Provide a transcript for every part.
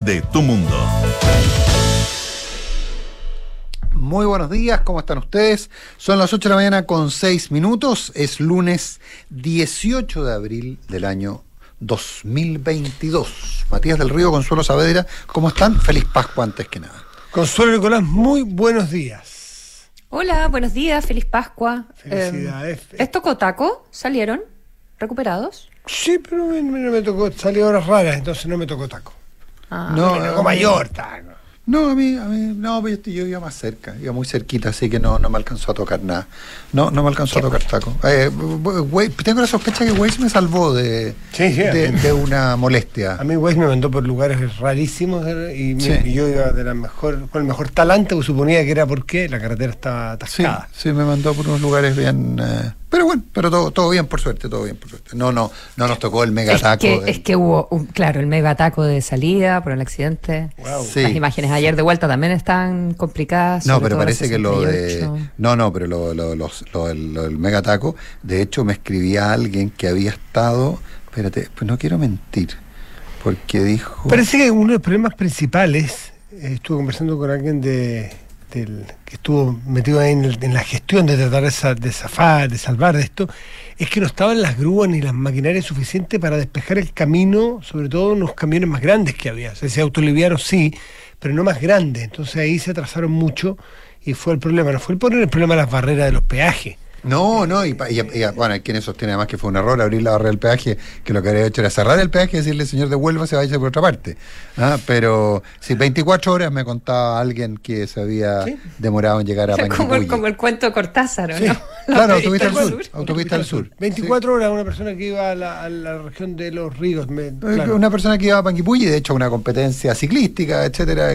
de Tu Mundo. Muy buenos días, ¿cómo están ustedes? Son las 8 de la mañana con 6 minutos. Es lunes 18 de abril del año 2022. Matías del Río, Consuelo Saavedra, ¿cómo están? Feliz Pascua antes que nada. Consuelo Nicolás, muy buenos días. Hola, buenos días, feliz Pascua. Felicidades. ¿Les tocó taco? ¿Salieron? ¿Recuperados? Sí, pero no me tocó, salí horas raras, entonces no me tocó taco. No, me tocó mayor taco. No, a mí, no, pero yo iba más cerca, iba muy cerquita, así que no me alcanzó a tocar nada. No me alcanzó a tocar taco. Tengo la sospecha que Waze me salvó de una molestia. A mí Waze me mandó por lugares rarísimos y yo iba con el mejor talante, pues suponía que era porque la carretera estaba atascada. Sí, me mandó por unos lugares bien... pero bueno, todo bien por suerte, No nos tocó el mega taco. Es que hubo, el mega taco de salida por el accidente. Wow. Sí. Las imágenes ayer de vuelta también están complicadas. No, pero parece que lo de... pero lo del mega taco, de hecho me escribía alguien que había estado... Espérate, pues no quiero mentir, porque dijo... Parece que uno de los problemas principales, estuve conversando con alguien que estuvo metido ahí en la gestión de tratar de salvar de esto, es que no estaban las grúas ni las maquinarias suficientes para despejar el camino, sobre todo unos camiones más grandes que había. O sea, ese autolivianos sí, pero no más grandes. Entonces ahí se atrasaron mucho y fue el problema. No fue el problema de las barreras de los peajes. No, y bueno, hay quienes sostienen además que fue un error abrir la barrera del peaje, que lo que habría hecho era cerrar el peaje y decirle, señor, devuélvase, váyase por otra parte. Pero sí, 24 horas me contaba alguien que se había demorado en llegar a Panguipulli. Como el cuento de Cortázar, sí. ¿no? Claro, autopista del sur. 24 horas una persona que iba a la región de los ríos. Una persona que iba a Panguipulli, de hecho una competencia ciclística, etcétera,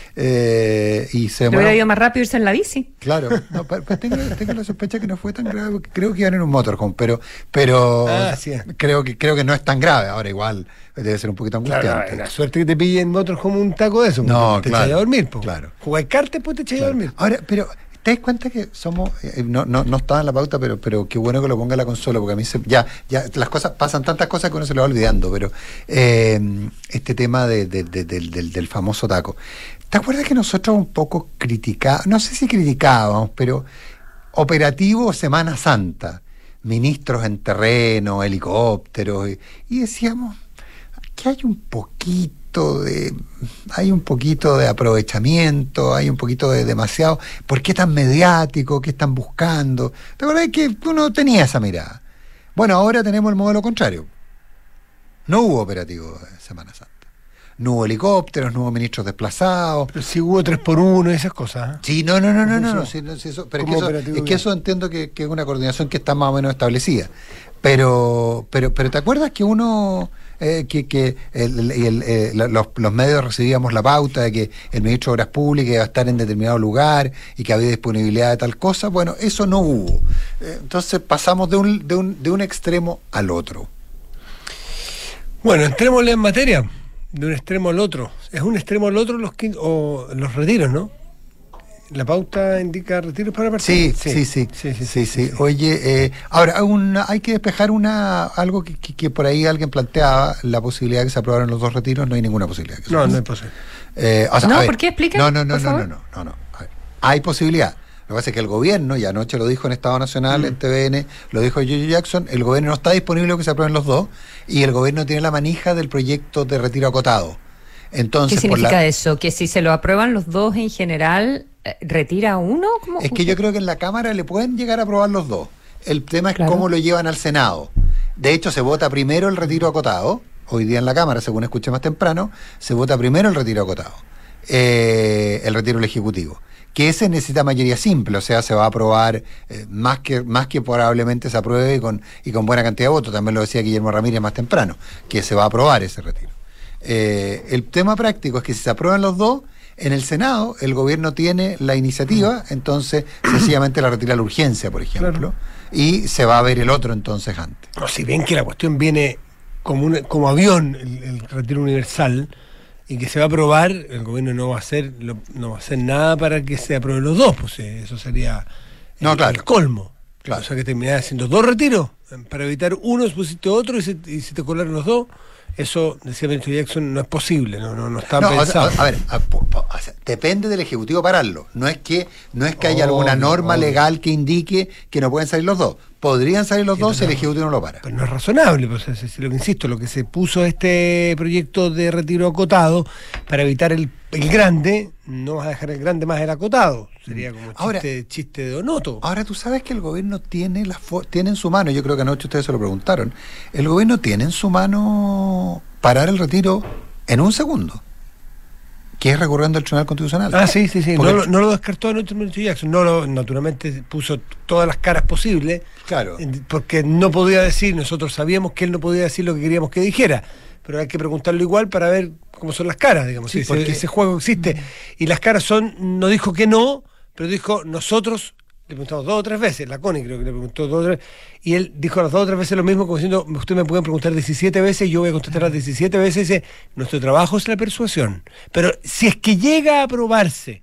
y se demoró. Le hubiera ido más rápido irse en la bici. Claro, pues tengo la sospecha que no fue tan grave, creo que iban en un motorhome, pero sí. creo que no es tan grave. Ahora igual debe ser un poquito angustiante. Claro, la suerte que te pille en motorhome un taco de eso, no, te echas a dormir, claro. Jugar cartas, pues te echas a dormir. Ahora, pero ¿te das cuenta que somos, no estaba en la pauta, pero qué bueno que lo ponga la Consuelo, porque a mí ya las cosas, pasan tantas cosas que uno se lo va olvidando, pero este tema del famoso taco. ¿Te acuerdas que nosotros un poco criticábamos, no sé si criticábamos, pero operativo Semana Santa, ministros en terreno, helicópteros, y decíamos que hay un poquito de aprovechamiento, hay un poquito de demasiado, ¿por qué tan mediático? ¿Qué están buscando? ¿Te acuerdas que uno tenía esa mirada? Bueno, ahora tenemos el modelo contrario. No hubo operativo de Semana Santa. No hubo helicópteros, no hubo ministros desplazados. Pero sí hubo 3x1 y esas cosas. Sí, no. Sí, eso, pero es que eso entiendo que es una coordinación que está más o menos establecida. Pero ¿te acuerdas que uno los medios recibíamos la pauta de que el ministro de Obras Públicas iba a estar en determinado lugar y que había disponibilidad de tal cosa? Bueno, eso no hubo. Entonces pasamos de un extremo al otro. Bueno, entrémosle en materia. De un extremo al otro. Es un extremo al otro los retiros, ¿no? La pauta indica retiros para partir. Sí. Oye, ahora hay que despejar algo que por ahí alguien planteaba, la posibilidad de que se aprobaran los dos retiros. No hay ninguna posibilidad. No es posible. ¿Por qué? Explica. No. A ver, hay posibilidad. Lo que pasa es que el gobierno, y anoche lo dijo en Estado Nacional, en TVN, lo dijo Yoyo Jackson, el gobierno no está disponible que se aprueben los dos, y el gobierno tiene la manija del proyecto de retiro acotado. Entonces, ¿qué significa eso? ¿Que si se lo aprueban los dos en general, retira uno? ¿Cómo? Es que yo creo que en la Cámara le pueden llegar a aprobar los dos. El tema es cómo lo llevan al Senado. De hecho, se vota primero el retiro acotado. Hoy día en la Cámara, según escuché más temprano, se vota primero el retiro acotado. El retiro del Ejecutivo. Que ese necesita mayoría simple, o sea, se va a aprobar más que probablemente se apruebe y con buena cantidad de votos. También lo decía Guillermo Ramírez más temprano, que se va a aprobar ese retiro. El tema práctico es que si se aprueban los dos, en el Senado el gobierno tiene la iniciativa, entonces sencillamente la retira la urgencia, por ejemplo, y se va a ver el otro entonces antes. No, si ven que la cuestión viene como avión, el retiro universal, y que se va a aprobar, el gobierno no va a hacer nada para que se aprueben los dos, pues eso sería el colmo. Claro. O sea que terminás haciendo dos retiros para evitar uno, pusiste otro y se te colaron los dos. Eso, decía el ministro Jackson, no es posible, no está No, pensado. a ver, o sea, depende del Ejecutivo pararlo. No es que haya alguna norma legal que indique que no pueden salir los dos. Podrían salir los dos si el Ejecutivo no lo para. Pero no es razonable, pues, lo que insisto, lo que se puso este proyecto de retiro acotado para evitar el grande, no vas a dejar el grande más el acotado. Sería como chiste de Onoto. Ahora tú sabes que el gobierno tiene en su mano, yo creo que anoche ustedes se lo preguntaron, el gobierno tiene en su mano parar el retiro en un segundo, que es recurriendo al Tribunal Constitucional. Sí. No lo descartó anoche el ministro Jackson. Naturalmente puso todas las caras posibles. Claro. Porque no podía decir, nosotros sabíamos que él no podía decir lo que queríamos que dijera, pero hay que preguntarlo igual para ver cómo son las caras, digamos. Sí, porque ese juego existe. Y las caras no dijo que no, pero dijo nosotros. Le preguntamos 2 o 3 veces, la Connie creo que le preguntó 2 o 3 veces, y él dijo las 2 o 3 veces lo mismo, como diciendo, usted me pueden preguntar 17 veces y yo voy a contestar las 17 veces. Dice, nuestro trabajo es la persuasión. Pero si es que llega a aprobarse,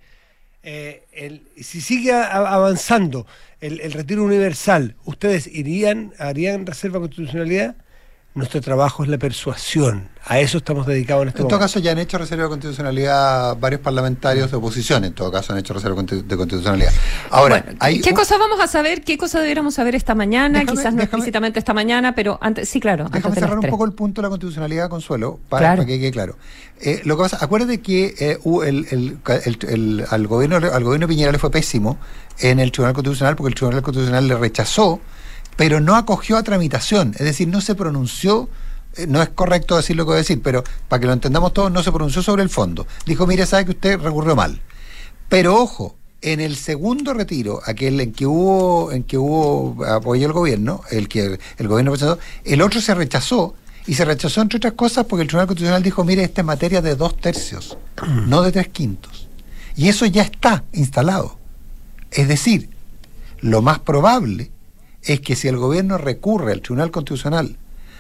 si sigue avanzando el retiro universal, ¿ustedes harían reserva de constitucionalidad? Nuestro trabajo es la persuasión. A eso estamos dedicados en este momento. En todo caso, ya han hecho reserva de constitucionalidad varios parlamentarios de oposición, en todo caso han hecho reserva de constitucionalidad. Ahora, bueno, ¿qué cosa vamos a saber? ¿Qué cosa deberíamos saber esta mañana? Quizás no explícitamente esta mañana, pero antes, sí, claro. Déjame cerrar un poco el punto de la constitucionalidad, Consuelo, para que quede claro. Lo que pasa, acuérdate que al gobierno Piñera le fue pésimo en el Tribunal Constitucional, porque el Tribunal Constitucional le rechazó, pero no acogió a tramitación, es decir, no se pronunció, no es correcto decir lo que voy a decir, pero para que lo entendamos todos, no se pronunció sobre el fondo. Dijo, mire, sabe que usted recurrió mal. Pero ojo, en el segundo retiro, aquel en que hubo apoyo al gobierno, el que el gobierno presentó, el otro se rechazó, y se rechazó entre otras cosas porque el Tribunal Constitucional dijo, mire, esta es materia de 2/3, no de 3/5. Y eso ya está instalado. Es decir, lo más probable es que si el gobierno recurre al Tribunal Constitucional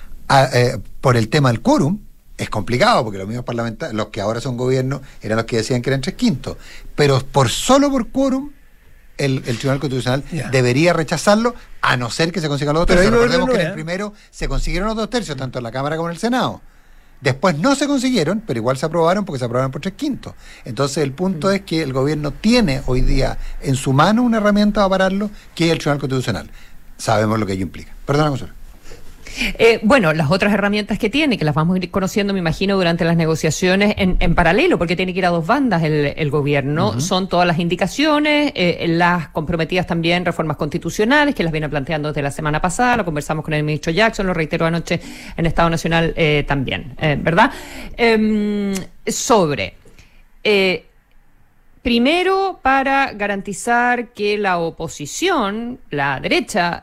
por el tema del quórum, es complicado, porque los mismos parlamentarios, los que ahora son gobierno, eran los que decían que eran 3/5, pero solo por quórum, el Tribunal Constitucional debería rechazarlo, a no ser que se consigan los 2/3. Recordemos que en el primero se consiguieron los 2/3, tanto en la Cámara como en el Senado. Después no se consiguieron, pero igual se aprobaron porque se aprobaron por 3/5. Entonces el punto es que el gobierno tiene hoy día en su mano una herramienta para pararlo, que es el Tribunal Constitucional. Sabemos lo que ello implica. Perdona, Consuelo. Bueno, las otras herramientas que tiene, que las vamos a ir conociendo, me imagino, durante las negociaciones en paralelo, porque tiene que ir a 2 bandas el gobierno, son todas las indicaciones, las comprometidas también reformas constitucionales, que las viene planteando desde la semana pasada, lo conversamos con el ministro Jackson, lo reiteró anoche en Estado Nacional también, ¿verdad? Primero, para garantizar que la oposición, la derecha,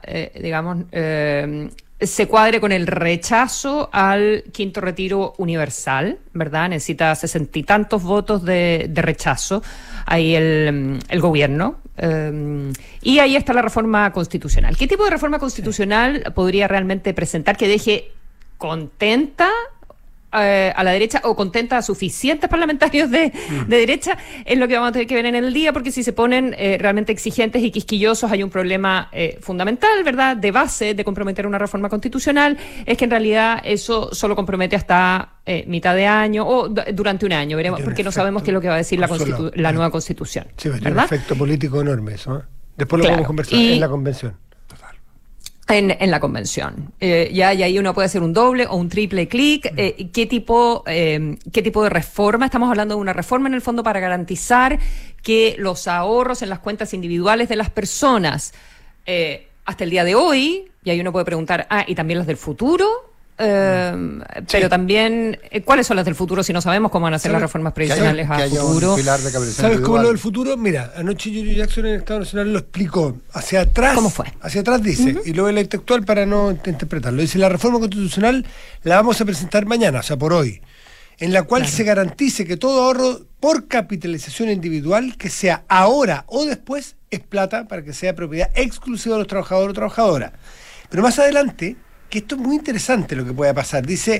se cuadre con el rechazo al quinto retiro universal, ¿verdad? Necesita 60 y tantos votos de rechazo, ahí el gobierno. Y ahí está la reforma constitucional. ¿Qué tipo de reforma constitucional podría realmente presentar que deje contenta a la derecha o contenta a suficientes parlamentarios de derecha? Es lo que vamos a tener que ver en el día, porque si se ponen realmente exigentes y quisquillosos hay un problema fundamental, ¿verdad?, de base de comprometer una reforma constitucional, es que en realidad eso solo compromete hasta mitad de año o durante un año, veremos, porque no sabemos qué es lo que va a decir la nueva constitución. Sí, tiene un efecto político enorme eso, ¿eh? Después lo vamos a conversar en la convención. En la convención. Y ahí uno puede hacer un doble o un triple clic. ¿Qué tipo de reforma? Estamos hablando de una reforma en el fondo para garantizar que los ahorros en las cuentas individuales de las personas hasta el día de hoy, y ahí uno puede preguntar, y también las del futuro, pero también, ¿cuáles son las del futuro si no sabemos cómo van a ser las reformas previsionales a futuro? ¿Sabes cómo lo del futuro? Mira, anoche Yuri Jackson en el Estado Nacional lo explicó hacia atrás. ¿Cómo fue? Hacia atrás dice, y luego el textual para no interpretarlo. Dice, la reforma constitucional la vamos a presentar mañana, o sea, por hoy, en la cual se garantice que todo ahorro por capitalización individual, que sea ahora o después, es plata para que sea propiedad exclusiva de los trabajadores o trabajadoras. Pero más adelante, que esto es muy interesante lo que pueda pasar. Dice,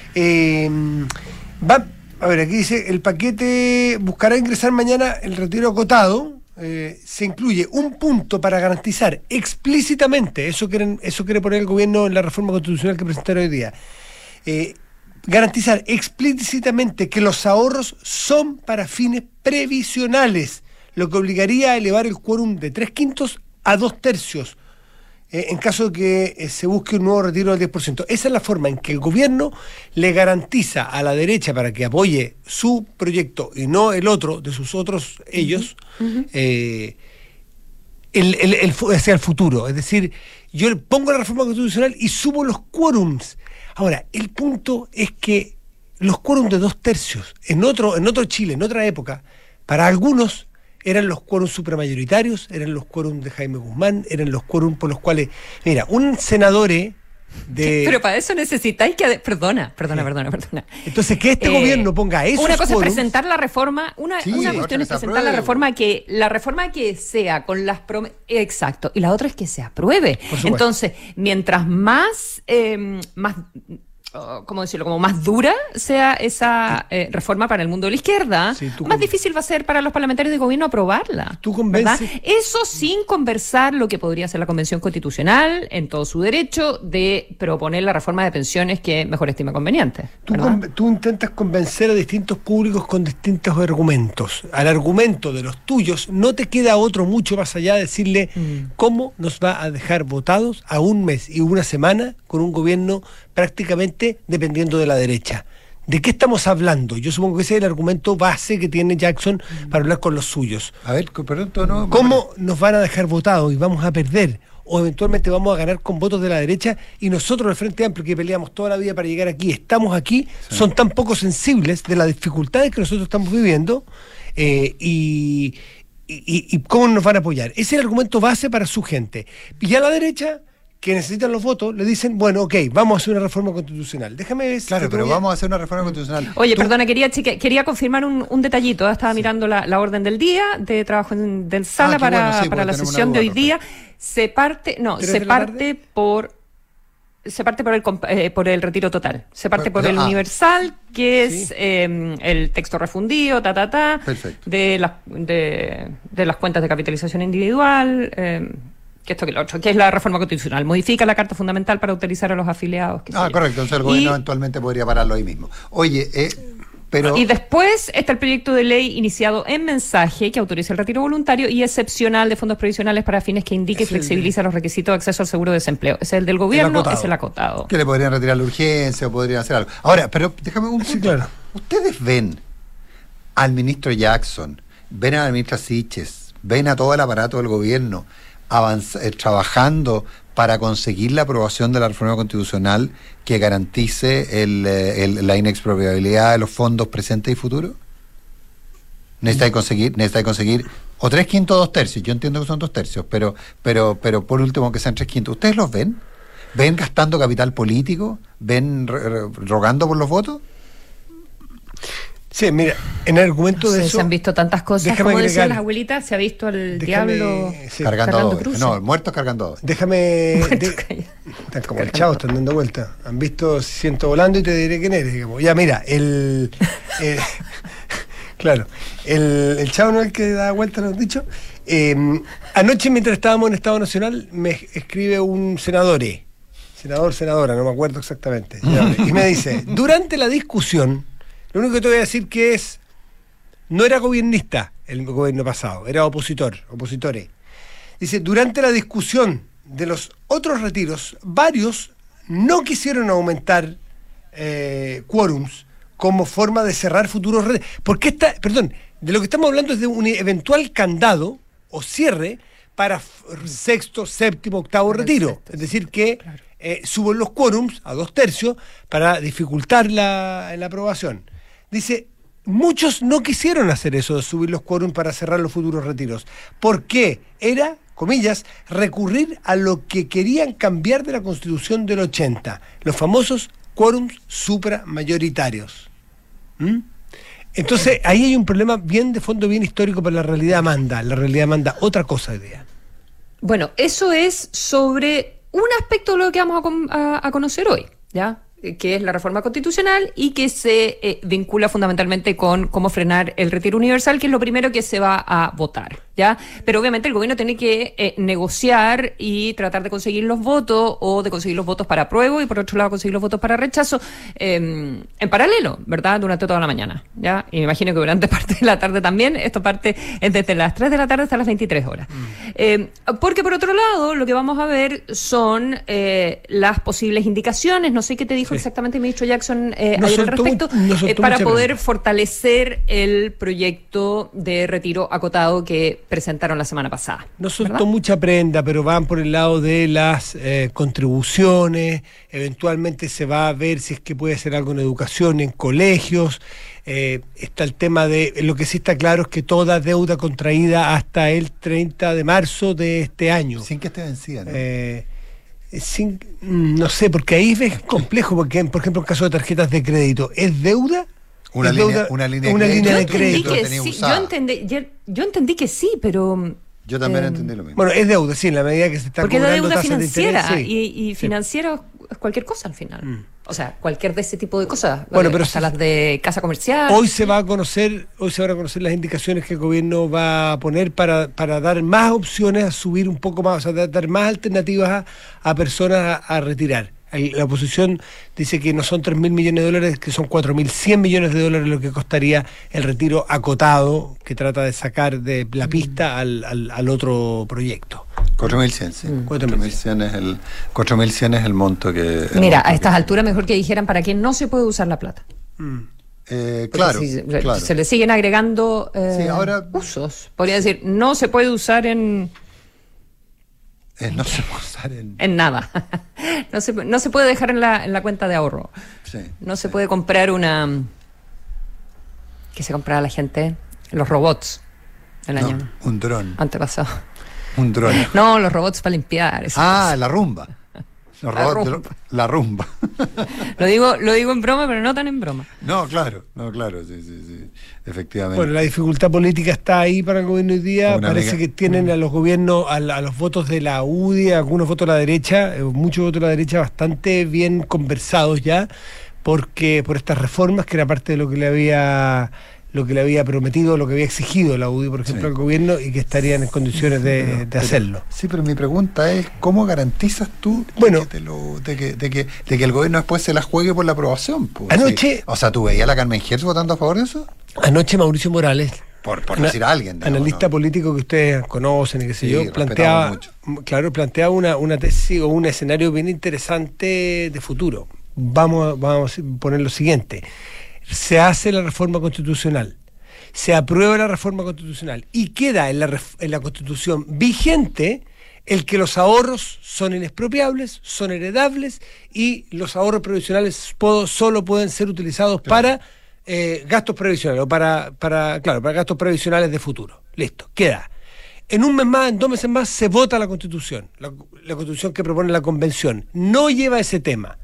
aquí dice, el paquete buscará ingresar mañana el retiro acotado, se incluye un punto para garantizar explícitamente, eso quiere poner el gobierno en la reforma constitucional que presentaron hoy día, garantizar explícitamente que los ahorros son para fines previsionales, lo que obligaría a elevar el quórum de 3/5 a 2/3, en caso de que se busque un nuevo retiro del 10%. Esa es la forma en que el gobierno le garantiza a la derecha para que apoye su proyecto y no el otro de sus otros ellos, hacia el futuro. Es decir, yo le pongo la reforma constitucional y subo los quórums. Ahora, el punto es que los quórums de 2/3, en otro Chile, en otra época, para algunos eran los quórums supramayoritarios, eran los quórums de Jaime Guzmán, eran los quórums por los cuales, mira, un senador Pero para eso necesitáis que... Perdona. Entonces, que este gobierno ponga esos una cosa quórums, es presentar la reforma, una cuestión es presentar la reforma que sea con las promesas... Exacto, y la otra es que se apruebe. Entonces, mientras más... ¿cómo decirlo? Como más dura sea esa reforma para el mundo de la izquierda, más difícil va a ser para los parlamentarios de gobierno aprobarla. ¿Tú convences? Eso sin conversar lo que podría ser la Convención Constitucional en todo su derecho de proponer la reforma de pensiones que mejor estima conveniente. Tú intentas convencer a distintos públicos con distintos argumentos. Al argumento de los tuyos no te queda otro mucho más allá de decirle cómo nos va a dejar votados a un mes y una semana con un gobierno prácticamente dependiendo de la derecha. ¿De qué estamos hablando? Yo supongo que ese es el argumento base que tiene Jackson para hablar con los suyos. A ver, perdón, no. ¿Cómo nos van a dejar votados y vamos a perder? O eventualmente vamos a ganar con votos de la derecha y nosotros, el Frente Amplio, que peleamos toda la vida para llegar aquí, estamos aquí, son tan poco sensibles de las dificultades que nosotros estamos viviendo y cómo nos van a apoyar. Ese es el argumento base para su gente. Y a la derecha, que necesitan los votos, le dicen, bueno, ok, vamos a hacer una reforma constitucional. Déjame ver. Claro, pero vamos a hacer una reforma constitucional. Oye, perdona, quería confirmar un detallito. Estaba mirando la orden del día de trabajo de sala para la sesión de hoy día. Se parte por el retiro total. Se parte por el universal, que es el texto refundido, Perfecto. de las cuentas de capitalización individual, que esto que lo otro, que es la reforma constitucional. Modifica la Carta Fundamental para autorizar a los afiliados. Correcto. Entonces el gobierno eventualmente podría pararlo ahí mismo. Oye, pero... Y después está el proyecto de ley iniciado en mensaje que autoriza el retiro voluntario y excepcional de fondos previsionales para fines que indique y flexibiliza los requisitos de acceso al seguro de desempleo. Ese es el del gobierno, es el acotado. Que le podrían retirar la urgencia o podrían hacer algo. Ahora, pero déjame un punto. Sí, claro. ¿Ustedes ven al ministro Jackson, ven a la ministra Siches, ven a todo el aparato del gobierno trabajando para conseguir la aprobación de la reforma constitucional que garantice la inexpropiabilidad de los fondos presentes y futuros? Necesitáis conseguir o 3/5 o 2/3. Yo entiendo que son 2/3, pero por último que sean 3/5. ¿Ustedes los ven? ¿Ven gastando capital político? ¿Ven rogando por los votos? Sí, mira, en el argumento de eso... Se han visto tantas cosas, como decían las abuelitas, se ha visto al diablo cargando cruces. No, muertos cargando. Están como el Chavo, están dando vueltas. Han visto Siento volando y te diré quién eres. Digamos. Ya, mira, claro, el Chavo no es el que da vueltas, ¿lo has dicho? Anoche, mientras estábamos en Estado Nacional, me escribe un senadora, no me acuerdo exactamente, y me dice, durante la discusión, lo único que te voy a decir que no era gobiernista el gobierno pasado, era opositores. Dice, durante la discusión de los otros retiros, varios no quisieron aumentar quórums como forma de cerrar futuros retiros. Porque de lo que estamos hablando es de un eventual candado o cierre para sexto, séptimo, octavo retiro. Es decir, que suben los quórums a 2/3 para dificultar la aprobación. Dice, muchos no quisieron hacer eso de subir los quórums para cerrar los futuros retiros. porque era, comillas, recurrir a lo que querían cambiar de la Constitución del 80, los famosos quórums supramayoritarios. Entonces, ahí hay un problema bien de fondo, bien histórico, pero la realidad manda otra cosa hoy día. Bueno, eso es sobre un aspecto de lo que vamos a conocer hoy, ¿ya? que es la reforma constitucional y que se vincula fundamentalmente con cómo frenar el retiro universal, que es lo primero que se va a votar, ¿ya? Pero obviamente el gobierno tiene que negociar y tratar de conseguir los votos, o de conseguir los votos para apruebo y por otro lado conseguir los votos para rechazo en paralelo, ¿verdad? Durante toda la mañana, ¿ya? Y me imagino que durante parte de la tarde también. Esto parte desde las 3 de la tarde hasta las 23 horas. Porque por otro lado, lo que vamos a ver son las posibles indicaciones. No sé qué te dijo exactamente el ministro Jackson ayer al respecto, para poder fortalecer el proyecto de retiro acotado que presentaron la semana pasada. No soltó mucha prenda, pero van por el lado de las contribuciones. Eventualmente se va a ver si es que puede hacer algo en educación, en colegios. Está el tema de, lo que sí está claro es que toda deuda contraída hasta el 30 de marzo de este año. Sin que esté vencida, ¿no? No sé, porque ahí es complejo, porque por ejemplo en caso de tarjetas de crédito, ¿es deuda? Una línea de crédito. Yo entendí que sí, pero... Yo también entendí lo mismo. Bueno, es deuda, sí, en la medida que se está porque cobrando tasas financiera, de interés. Y financiera es cualquier cosa al final. O sea, cualquier de ese tipo de cosas. Bueno, pero hasta las de casa comercial. Hoy se van a conocer las indicaciones que el gobierno va a poner para dar más opciones, a subir un poco más, o sea, dar más alternativas a personas a retirar. La oposición dice que no son 3.000 millones de dólares, que son 4.100 millones de dólares lo que costaría el retiro acotado, que trata de sacar de la pista al otro proyecto. 4.100, sí. 4.100 es el monto que... Mira, a estas alturas mejor que dijeran para qué no se puede usar la plata. Claro, claro. Se le siguen agregando ahora, usos. Podría decir, no se puede usar en... no se puede usar en nada. No se puede dejar en la cuenta de ahorro. Sí, no se puede comprar una... ¿Qué se compraba la gente? Los robots del año. Un dron. Antepasado. Un dron. No, los robots para limpiar. La rumba. La rumba. Lo digo en broma, pero no tan en broma. No, claro, sí, efectivamente. Bueno, la dificultad política está ahí para el gobierno hoy día. Parece que tienen a los gobiernos, a los votos de la UDI, algunos votos de la derecha, muchos votos de la derecha bastante bien conversados ya, porque por estas reformas, que era parte de lo que le había prometido, lo que había exigido la UDI, por ejemplo, al gobierno, y que estarían en condiciones de hacerlo. Sí, pero mi pregunta es, ¿cómo garantizas tú de que el gobierno después se la juegue por la aprobación? Pues, anoche... O sea, ¿tú veías a la Carmen Hertz votando a favor de eso? Anoche Mauricio Morales, por decir a alguien, analista político que ustedes conocen y qué sé yo, planteaba una tesis o un escenario bien interesante de futuro. Vamos a poner lo siguiente: se hace la reforma constitucional, se aprueba la reforma constitucional y queda en la Constitución vigente el que los ahorros son inexpropiables, son heredables, y los ahorros previsionales solo pueden ser utilizados para gastos previsionales, o para gastos previsionales de futuro. Listo, queda. En un mes más, en 2 meses más, se vota la Constitución, la Constitución que propone la Convención. No lleva ese tema.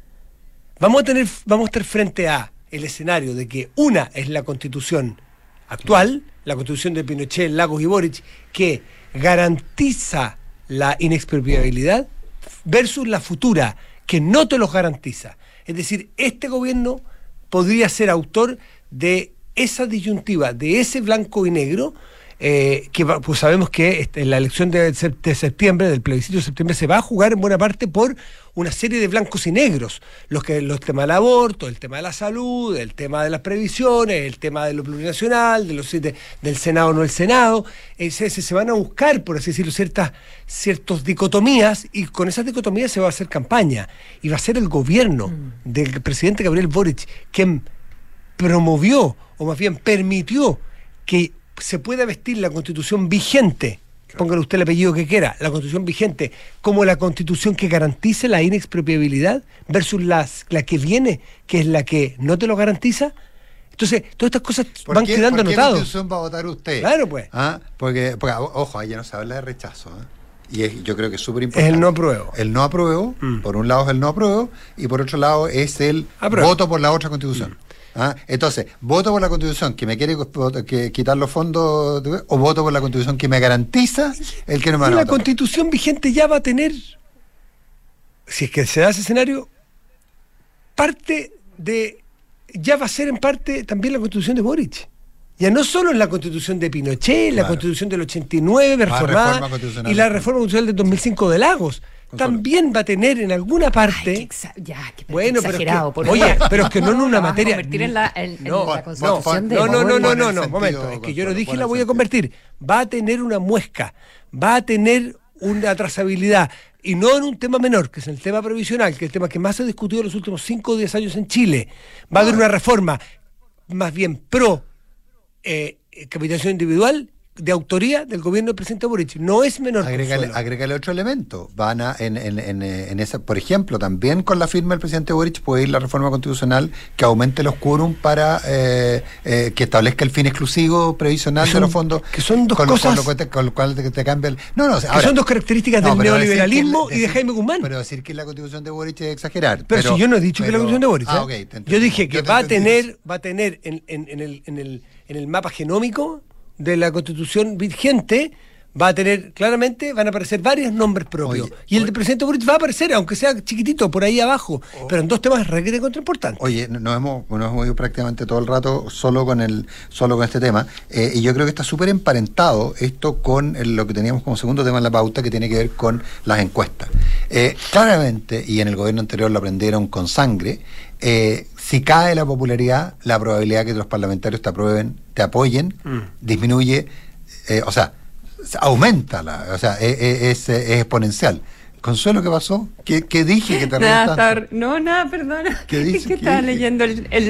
Vamos a estar frente a el escenario de que una es la Constitución actual, la Constitución de Pinochet, Lagos y Boric, que garantiza la inexpropiabilidad, versus la futura, que no te los garantiza. Es decir, este gobierno podría ser autor de esa disyuntiva, de ese blanco y negro, que pues sabemos que en la elección de septiembre, del plebiscito de septiembre, se va a jugar en buena parte por una serie de blancos y negros, los temas del aborto, el tema de la salud, el tema de las previsiones, el tema de lo plurinacional, del Senado o no el Senado. Se van a buscar, por así decirlo, ciertas dicotomías, y con esas dicotomías se va a hacer campaña, y va a ser el gobierno del presidente Gabriel Boric quien promovió, o más bien permitió, que se pueda vestir la Constitución vigente, póngale usted el apellido que quiera, la Constitución vigente, como la Constitución que garantice la inexpropiabilidad, versus la que viene, que es la que no te lo garantiza. Entonces, todas estas cosas van quedando anotadas. ¿Por qué Constitución va a votar usted? Claro, pues. Porque ojo, ahí ya no se habla de rechazo, y yo creo que es súper importante. Es el no apruebo. El no apruebo, por un lado es el no apruebo, y por otro lado es el voto por la otra Constitución. Entonces, ¿voto por la Constitución que me quiere quitar los fondos, o voto por la Constitución que me garantiza el que no me van a votar? La votar? Constitución vigente ya va a tener, si es que se da ese escenario, ya va a ser en parte también la constitución de Boric. Ya no solo en la constitución de Pinochet, la constitución del 89 reformada y la reforma constitucional del 2005 de Lagos. También va a tener en alguna parte. Bueno, exagerado. Pero es que no en una materia. Convertir en la constitución de no, momento. Es que yo no dije la voy a convertir. Va a tener una muesca, va a tener una trazabilidad. Y no en un tema menor, que es el tema previsional, que es el tema que más se ha discutido en los últimos 5 o 10 años en Chile. Va a haber una reforma más bien pro capitalización individual de autoría del gobierno del presidente Boric. No es menor. Agrégale otro elemento. Van en esa, por ejemplo, también con la firma del presidente Boric puede ir la reforma constitucional que aumente los quórum para que establezca el fin exclusivo previsional de los fondos. Que son dos cosas. Con lo cual te cambia el. Que son dos características del neoliberalismo y de Jaime Guzmán. Pero decir que la constitución de Boric es exagerar. Pero si yo no he dicho que la constitución de Boric. Okay, yo dije que va a tener en el mapa genómico de la constitución vigente, va a tener, claramente, van a aparecer varios nombres propios. Y el del presidente Boric va a aparecer, aunque sea chiquitito, por ahí abajo, pero en dos temas requete contra importantes. Oye, nos hemos ido prácticamente todo el rato solo con este tema, y yo creo que está súper emparentado esto con lo que teníamos como segundo tema en la pauta, que tiene que ver con las encuestas. Claramente, y en el gobierno anterior lo aprendieron con sangre, si cae la popularidad, la probabilidad que los parlamentarios te apoyen, disminuye, aumenta, es exponencial. Consuelo, ¿qué pasó? ¿Qué dije que te nada, nada, perdona. ¿Qué dice? Es que estaba leyendo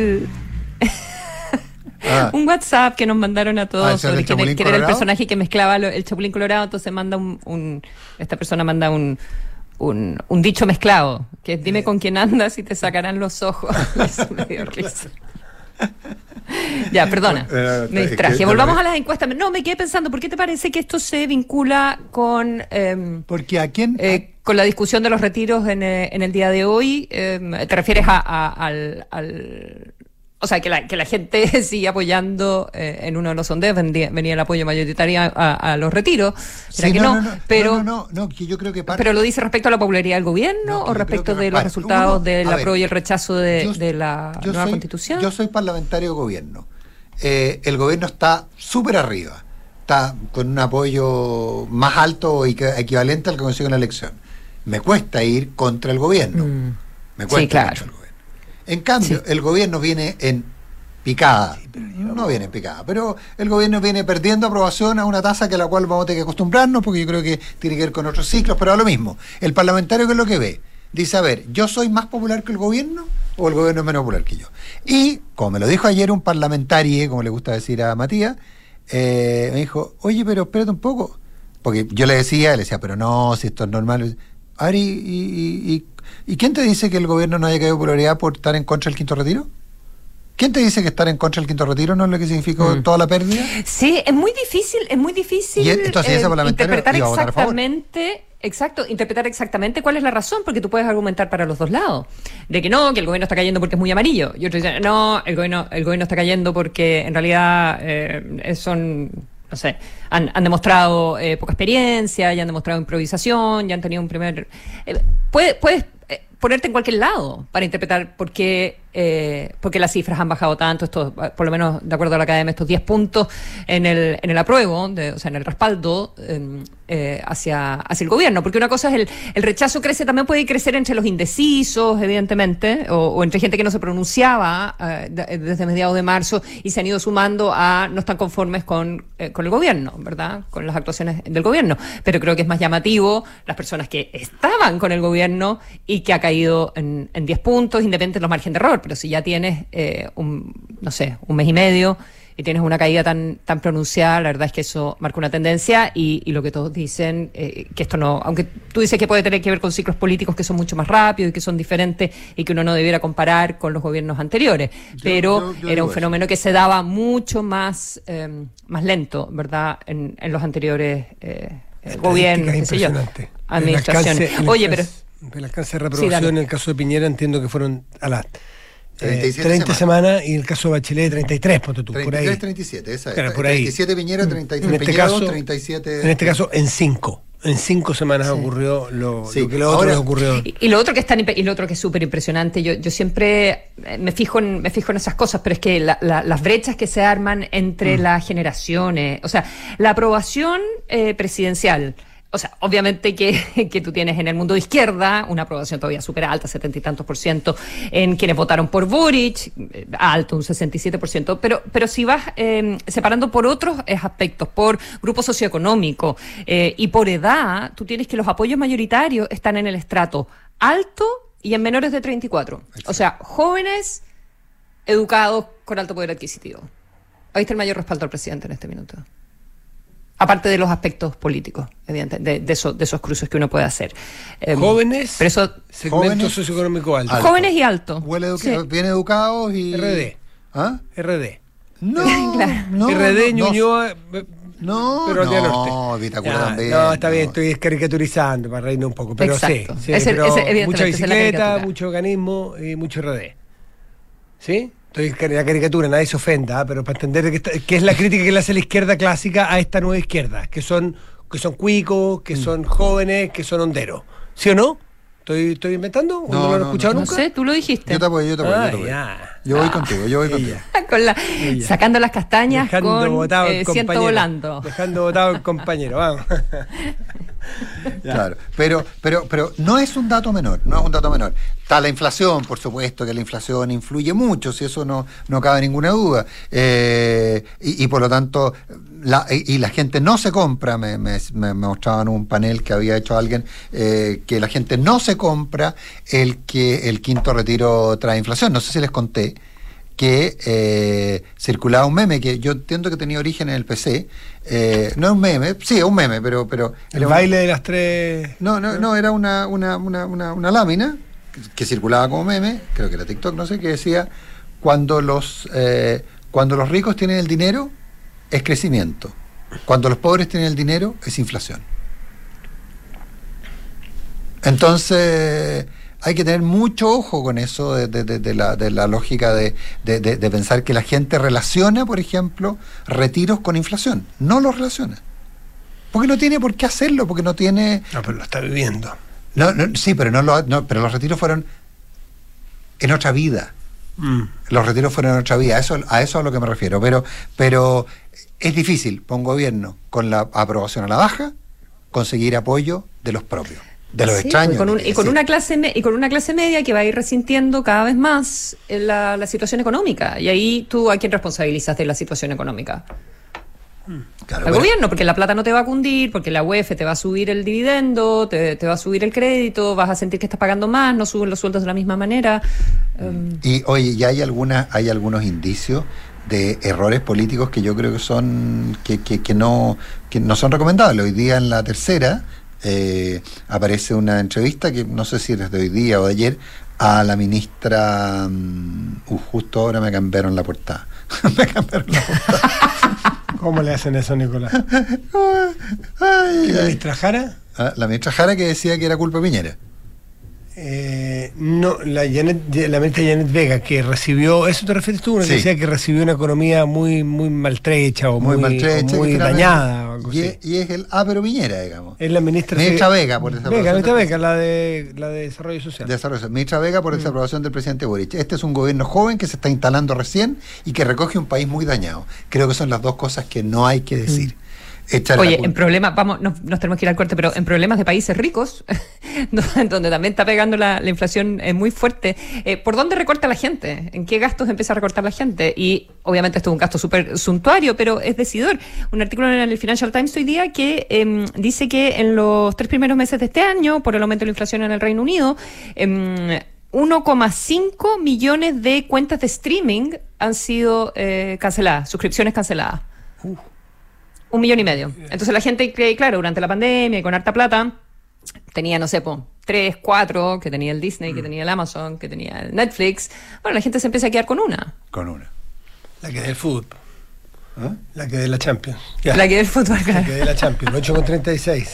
un WhatsApp que nos mandaron a todos sobre quién era el personaje que mezclaba el Chapulín Colorado. Entonces manda esta persona manda un dicho mezclado, que es: dime con quién andas y te sacarán los ojos. Eso me dio risa. Ya, perdona, me distraje. Volvamos a las encuestas. No, me quedé pensando, ¿por qué te parece que esto se vincula con porque a quién con la discusión de los retiros en el día de hoy? ¿Te refieres al o sea, que la gente sigue apoyando en uno de los sondeos, venía el apoyo mayoritario a los retiros? ¿Será que no? Que yo creo que ¿Pero lo dice respecto a la popularidad del gobierno o respecto de los resultados del apruebo y el rechazo de la nueva Constitución? Yo soy parlamentario de gobierno. El gobierno está súper arriba. Está con un apoyo más alto o equivalente al que consigo en la elección. Me cuesta ir contra el gobierno. Me cuesta ir contra el gobierno. En cambio, el gobierno viene en picada. No viene en picada, pero el gobierno viene perdiendo aprobación a una tasa que a la cual vamos a tener que acostumbrarnos, porque yo creo que tiene que ver con otros ciclos, pero a lo mismo. El parlamentario, ¿qué es lo que ve? Dice, a ver, ¿yo soy más popular que el gobierno o el gobierno es menos popular que yo? Y, como me lo dijo ayer un parlamentario, como le gusta decir a Matías, me dijo, oye, pero espérate un poco. Porque yo le decía, pero no, si esto es normal. A ver, ¿y quién te dice que el gobierno no haya caído popularidad por estar en contra del quinto retiro? ¿Quién te dice que estar en contra del quinto retiro no es lo que significa toda la pérdida? Sí, es muy difícil interpretar exactamente cuál es la razón, porque tú puedes argumentar para los dos lados, de que no, que el gobierno está cayendo porque es muy amarillo, y otros dicen, no, el gobierno está cayendo porque en realidad no sé, han demostrado poca experiencia, ya han demostrado improvisación, ya han tenido un primer... puedes ponerte en cualquier lado para interpretar por qué las cifras han bajado tanto, esto, por lo menos de acuerdo a la academia, estos 10 puntos en el apruebo, en el respaldo hacia el gobierno, porque una cosa es el rechazo crece, también puede crecer entre los indecisos, evidentemente, o entre gente que no se pronunciaba desde mediados de marzo y se han ido sumando a no estar conformes con el gobierno, ¿verdad? Con las actuaciones del gobierno, pero creo que es más llamativo las personas que estaban con el gobierno y que ha caído en 10 puntos, independiente de los márgenes de error. Pero si ya tienes un mes y medio y tienes una caída tan pronunciada, la verdad es que eso marca una tendencia y lo que todos dicen, que esto no, aunque tú dices que puede tener que ver con ciclos políticos que son mucho más rápidos y que son diferentes y que uno no debiera comparar con los gobiernos anteriores, pero era un fenómeno que se daba mucho más lento, ¿verdad?, en los anteriores gobiernos, qué sé yo, administraciones. El alcance de reprobación en el caso de Piñera entiendo que fueron a las 30 semanas y el caso de Bachelet 33, ponte tú, 33, por ahí. 37, esa es. Claro, por ahí. 37 Piñera, 33 en este Piñera, caso, 37... En este caso, en 5. En 5 semanas ocurrió lo que lo otro les ocurrió. Y lo otro que y lo otro que es súper impresionante, yo siempre me fijo en esas cosas, pero es que las brechas que se arman entre las generaciones, o sea, la aprobación presidencial. O sea, obviamente que tú tienes en el mundo de izquierda una aprobación todavía súper alta, 70 y tantos %, en quienes votaron por Boric, alto, un 67%, pero si vas separando por otros aspectos, por grupo socioeconómico y por edad, tú tienes que los apoyos mayoritarios están en el estrato alto y en menores de 34. Exacto. O sea, jóvenes educados con alto poder adquisitivo. Ahí está el mayor respaldo al presidente en este minuto. Aparte de los aspectos políticos, evidentemente, de esos cruces que uno puede hacer. Jóvenes, pero eso, segmento socioeconómico alto. Jóvenes y altos. Bien educados y... RD. ¿Ah? RD. No, claro. No, RD, Ñuñoa... Pero no, Vitacura también. No, está bien, estoy caricaturizando para reírme un poco, pero exacto. Sí, mucha bicicleta, mucho organismo y mucho RD. ¿Sí? Estoy en la caricatura, nadie se ofenda, pero para entender que es la crítica que le hace la izquierda clásica a esta nueva izquierda, que son cuicos, que son jóvenes, que son honderos. ¿Sí o no? ¿Estoy inventando? ¿No lo he escuchado nunca? No sé, tú lo dijiste. Yo te apoyo. Yo voy contigo. Sacando las castañas, siento volando. Dejando botado el compañero, vamos. Claro, pero no es un dato menor, Está la inflación, por supuesto que la inflación influye mucho, si eso no cabe ninguna duda, y por lo tanto la gente no se compra, me mostraban un panel que había hecho alguien, que la gente no se compra el quinto retiro trae inflación. No sé si les conté que circulaba un meme que yo entiendo que tenía origen en el PC. No es un meme, sí, es un meme, pero el baile de las tres. No, era una lámina que circulaba como meme, creo que era TikTok, no sé, que decía: cuando los ricos tienen el dinero es crecimiento, cuando los pobres tienen el dinero es inflación. Entonces hay que tener mucho ojo con eso de la lógica de pensar que la gente relaciona, por ejemplo, retiros con inflación. No los relaciona. Porque no tiene por qué hacerlo, porque no tiene... No, pero lo está viviendo. Sí, pero pero los retiros fueron en otra vida. Los retiros fueron en otra vida. A eso es a lo que me refiero. Pero es difícil para un gobierno con la aprobación a la baja conseguir apoyo de los propios. De los extraños. Con una clase media que va a ir resintiendo cada vez más la situación económica. Y ahí tú, ¿a quién responsabilizas de la situación económica? Claro, al gobierno, porque la plata no te va a cundir, porque la UEF te va a subir el dividendo, te va a subir el crédito, vas a sentir que estás pagando más, no suben los sueldos de la misma manera. Y oye, ya hay algunos indicios de errores políticos que yo creo que son que no son recomendables. Hoy día en La Tercera aparece una entrevista que no sé si es de hoy día o de ayer a la ministra. Justo ahora me cambiaron la portada. ¿Cómo le hacen eso, Nicolás? ¿La ministra Jara? La ministra Jara, que decía que era culpa de Piñera. No, la ministra Janet Vega, que recibió, ¿eso te refieres tú? Una que decía que recibió una economía muy maltrecha o muy dañada. O algo así. Y es pero Piñera, digamos. Es la ministra Vega, por desaprobación. Ministra Vega, la de Desarrollo Social. Ministra Vega por desaprobación del presidente Boric. Este es un gobierno joven que se está instalando recién y que recoge un país muy dañado. Creo que son las dos cosas que no hay que decir. Oye, en problemas, nos tenemos que ir al corte, pero en problemas de países ricos, donde también está pegando la inflación muy fuerte, ¿por dónde recorta la gente? ¿En qué gastos empieza a recortar la gente? Y obviamente esto es un gasto súper suntuario, pero es decidor. Un artículo en el Financial Times hoy día que dice que en los 3 primeros meses de este año, por el aumento de la inflación en el Reino Unido, 1,5 millones de cuentas de streaming han sido canceladas, suscripciones canceladas. 1,5 millones. Entonces la gente cree, claro, durante la pandemia y con harta plata, tenía, no sé, 3, 4, que tenía el Disney, que tenía el Amazon, que tenía el Netflix. Bueno, la gente se empieza a quedar con una. La que del fútbol. La que de la Champions. Ya. La que del fútbol, claro. La que de la Champions, 8,36.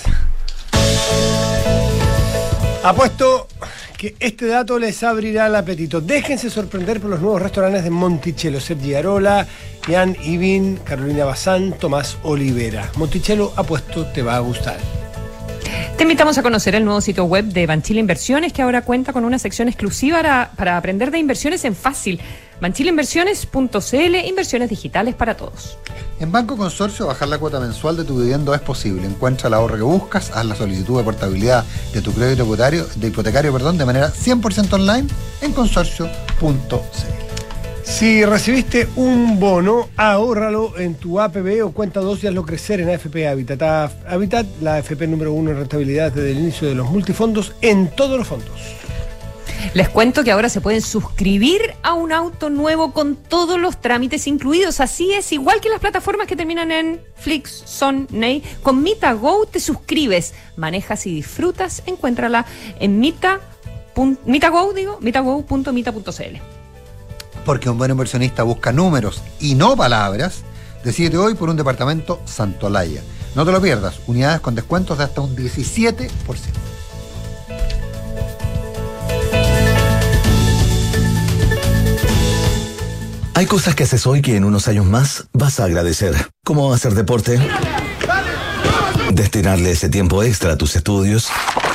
Apuesto que este dato les abrirá el apetito. Déjense sorprender por los nuevos restaurantes de Monticello. Sergi Arola, Ian Ibin, Carolina Bazán, Tomás Olivera. Monticello, apuesto, te va a gustar. Te invitamos a conocer el nuevo sitio web de Banchile Inversiones, que ahora cuenta con una sección exclusiva para aprender de inversiones en fácil. banchileinversiones.cl, inversiones digitales para todos. En Banco Consorcio, bajar la cuota mensual de tu vivienda es posible. Encuentra el ahorro que buscas, haz la solicitud de portabilidad de tu crédito hipotecario, de manera 100% online en consorcio.cl. Si recibiste un bono, ahórralo en tu APB o cuenta 2 y hazlo crecer en AFP Habitat. Habitat, la AFP número 1 en rentabilidad desde el inicio de los multifondos en todos los fondos. Les cuento que ahora se pueden suscribir a un auto nuevo con todos los trámites incluidos. Así es, igual que las plataformas que terminan en Flix, Son, Ney. Con MitaGo te suscribes, manejas y disfrutas. Encuéntrala en mitago.mita.cl. Porque un buen inversionista busca números y no palabras. Decídete hoy por un departamento Santolaya. No te lo pierdas, unidades con descuentos de hasta un 17%. Hay cosas que haces hoy que en unos años más vas a agradecer. Como hacer deporte, destinarle ese tiempo extra a tus estudios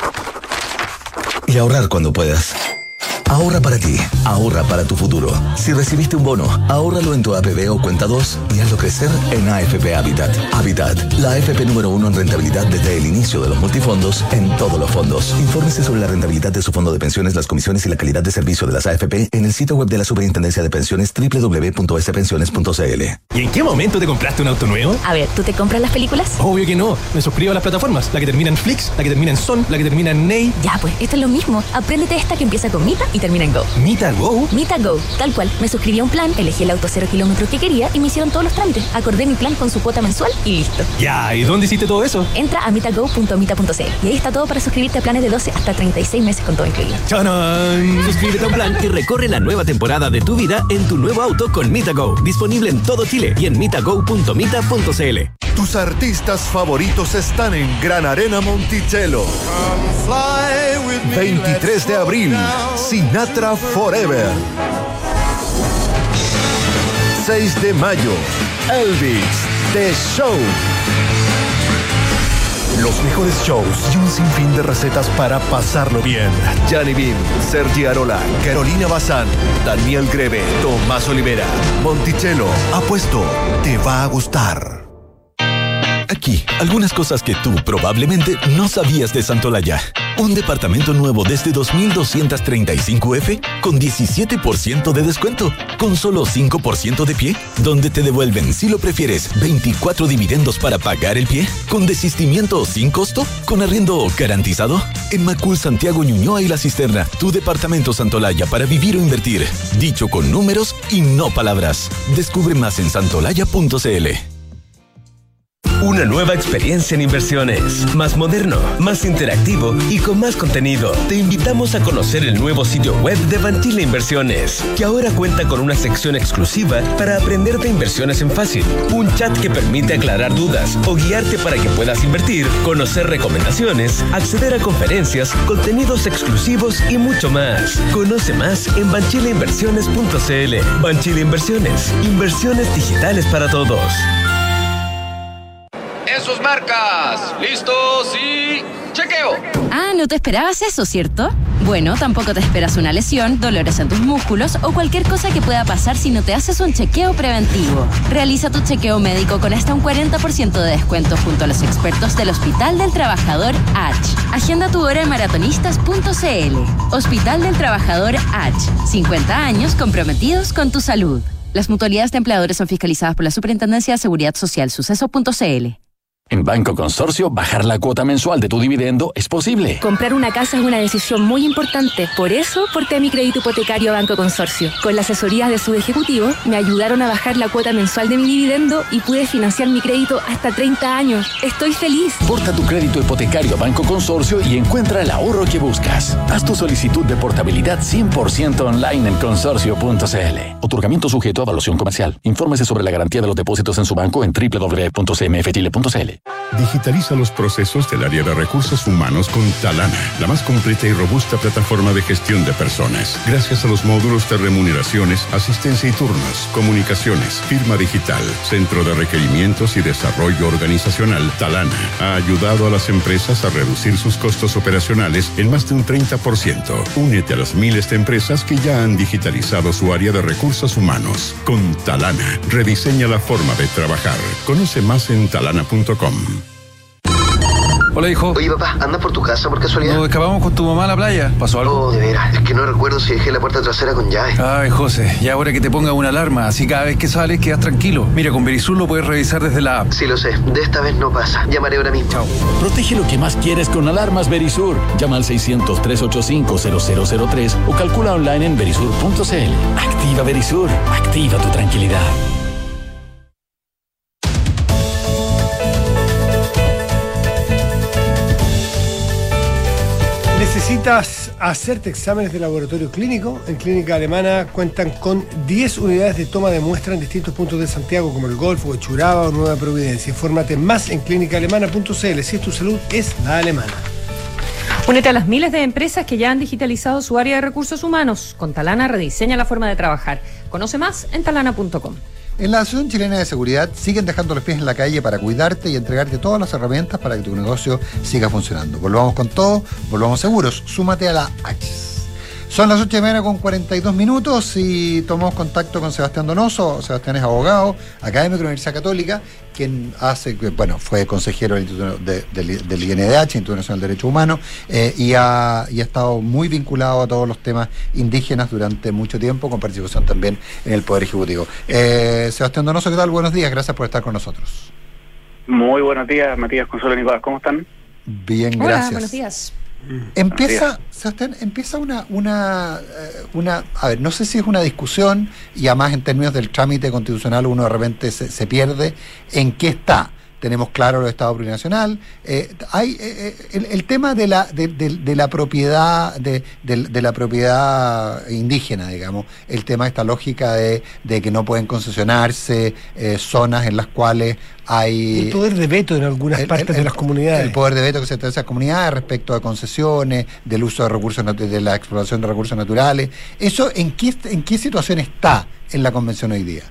y ahorrar cuando puedas. Ahorra para ti, ahorra para tu futuro. Si recibiste un bono, ahórralo en tu APB o cuenta 2 y hazlo crecer en AFP Habitat. Habitat, la AFP número 1 en rentabilidad desde el inicio de los multifondos en todos los fondos. Infórmese sobre la rentabilidad de su fondo de pensiones, las comisiones y la calidad de servicio de las AFP en el sitio web de la Superintendencia de Pensiones www.spensiones.cl. ¿Y en qué momento te compraste un auto nuevo? A ver, ¿tú te compras las películas? Obvio que no. Me suscribo a las plataformas. La que termina en Flix, la que termina en Son, la que termina en Ney. Ya, pues, esto es lo mismo. Apréndete esta que empieza con Mita y termina en Go. ¿MitaGo? MitaGo, tal cual. Me suscribí a un plan, elegí el auto 0 kilómetros que quería y me hicieron todos los trámites. Acordé mi plan con su cuota mensual y listo. Ya, ¿y dónde hiciste todo eso? Entra a mitago.mita.cl y ahí está todo para suscribirte a planes de 12 hasta 36 meses con todo incluido. ¡Chanán! Suscríbete a un plan y recorre la nueva temporada de tu vida en tu nuevo auto con MitaGo. Disponible en todo Chile y en mitago.mita.cl. Tus artistas favoritos están en Gran Arena Monticello. 23 de abril, Sinatra Forever. 6 de mayo, Elvis, The Show. Los mejores shows y un sinfín de recetas para pasarlo bien. Gianni Beam, Sergi Arola, Carolina Bazán, Daniel Greve, Tomás Olivera. Monticello, apuesto, te va a gustar. Aquí, algunas cosas que tú probablemente no sabías de Santolaya. Un departamento nuevo desde 2.235 con 17% de descuento, con solo 5% de pie, donde te devuelven, si lo prefieres, 24 dividendos para pagar el pie, con desistimiento sin costo, con arriendo garantizado. En Macul, Santiago, Ñuñoa y La Cisterna, tu departamento Santolaya para vivir o invertir. Dicho con números y no palabras. Descubre más en santolaya.cl. Una nueva experiencia en inversiones, más moderno, más interactivo y con más contenido. Te invitamos a conocer el nuevo sitio web de Banchile Inversiones, que ahora cuenta con una sección exclusiva para aprender de inversiones en fácil, un chat que permite aclarar dudas o guiarte para que puedas invertir, conocer recomendaciones, acceder a conferencias, contenidos exclusivos y mucho más. Conoce más en banchileinversiones.cl. Banchile Inversiones, inversiones digitales para todos. En sus marcas, listos y chequeo. Ah, no te esperabas eso, ¿cierto? Bueno, tampoco te esperas una lesión, dolores en tus músculos o cualquier cosa que pueda pasar si no te haces un chequeo preventivo. Realiza tu chequeo médico con hasta un 40% de descuento junto a los expertos del Hospital del Trabajador H. Agenda tu hora en maratonistas.cl. Hospital del Trabajador H. 50 años comprometidos con tu salud. Las mutualidades de empleadores son fiscalizadas por la Superintendencia de Seguridad Social. Suceso.cl. En Banco Consorcio, bajar la cuota mensual de tu dividendo es posible. Comprar una casa es una decisión muy importante. Por eso, porté mi crédito hipotecario a Banco Consorcio. Con la asesoría de su ejecutivo, me ayudaron a bajar la cuota mensual de mi dividendo y pude financiar mi crédito hasta 30 años. Estoy feliz. Porta tu crédito hipotecario a Banco Consorcio y encuentra el ahorro que buscas. Haz tu solicitud de portabilidad 100% online en consorcio.cl. Otorgamiento sujeto a evaluación comercial. Infórmese sobre la garantía de los depósitos en su banco en www.cmfchile.cl. Digitaliza los procesos del área de recursos humanos con Talana, la más completa y robusta plataforma de gestión de personas. Gracias a los módulos de remuneraciones, asistencia y turnos, comunicaciones, firma digital, centro de requerimientos y desarrollo organizacional, Talana ha ayudado a las empresas a reducir sus costos operacionales en más de un 30%. Únete a las miles de empresas que ya han digitalizado su área de recursos humanos. Con Talana, rediseña la forma de trabajar. Conoce más en talana.com. Hola, hijo. Oye, papá, ¿andas por tu casa por casualidad? Nos escapamos con tu mamá a la playa. ¿Pasó algo? Oh, de veras. Es que no recuerdo si dejé la puerta trasera con llave. Ay, José, ya ahora que te ponga una alarma, así cada vez que sales quedas tranquilo. Mira, con Verisur lo puedes revisar desde la app. Sí, lo sé. De esta vez no pasa. Llamaré ahora mismo. Chao. Protege lo que más quieres con alarmas Verisur. Llama al 600-385-0003 o calcula online en verisur.cl. Activa Verisur. Activa tu tranquilidad. ¿Necesitas hacerte exámenes de laboratorio clínico? En Clínica Alemana cuentan con 10 unidades de toma de muestra en distintos puntos de Santiago, como el Golfo, Huechuraba o Nueva Providencia. Infórmate más en clínicaalemana.cl. Si es tu salud, es la alemana. Únete a las miles de empresas que ya han digitalizado su área de recursos humanos. Con Talana rediseña la forma de trabajar. Conoce más en talana.com. En la Asociación Chilena de Seguridad siguen dejando los pies en la calle para cuidarte y entregarte todas las herramientas para que tu negocio siga funcionando. Volvamos con todo, volvamos seguros. Súmate a la AXIS. Son las 8:30 con 42 minutos y tomamos contacto con Sebastián Donoso. Sebastián es abogado, académico de la Universidad Católica, quien fue consejero del INDH, Instituto Nacional de Derechos Humanos, y ha estado muy vinculado a todos los temas indígenas durante mucho tiempo, con participación también en el Poder Ejecutivo. Sebastián Donoso, ¿qué tal? Buenos días, gracias por estar con nosotros. Muy buenos días, Matías, Consuelo, Nicolás, ¿cómo están? Bien, gracias. Hola, buenos días. Sebastián, empieza a ver, no sé si es una discusión, y además en términos del trámite constitucional uno de repente se pierde en qué está. Tenemos claro el Estado plurinacional, hay el tema de la propiedad de la propiedad indígena, digamos, el tema de esta lógica de que no pueden concesionarse zonas en las cuales hay el poder de veto en algunas partes de las comunidades. El poder de veto que se trae a esas comunidades respecto a concesiones, del uso de recursos, de la explotación de recursos naturales. ¿Eso en qué situación está en la Convención hoy día?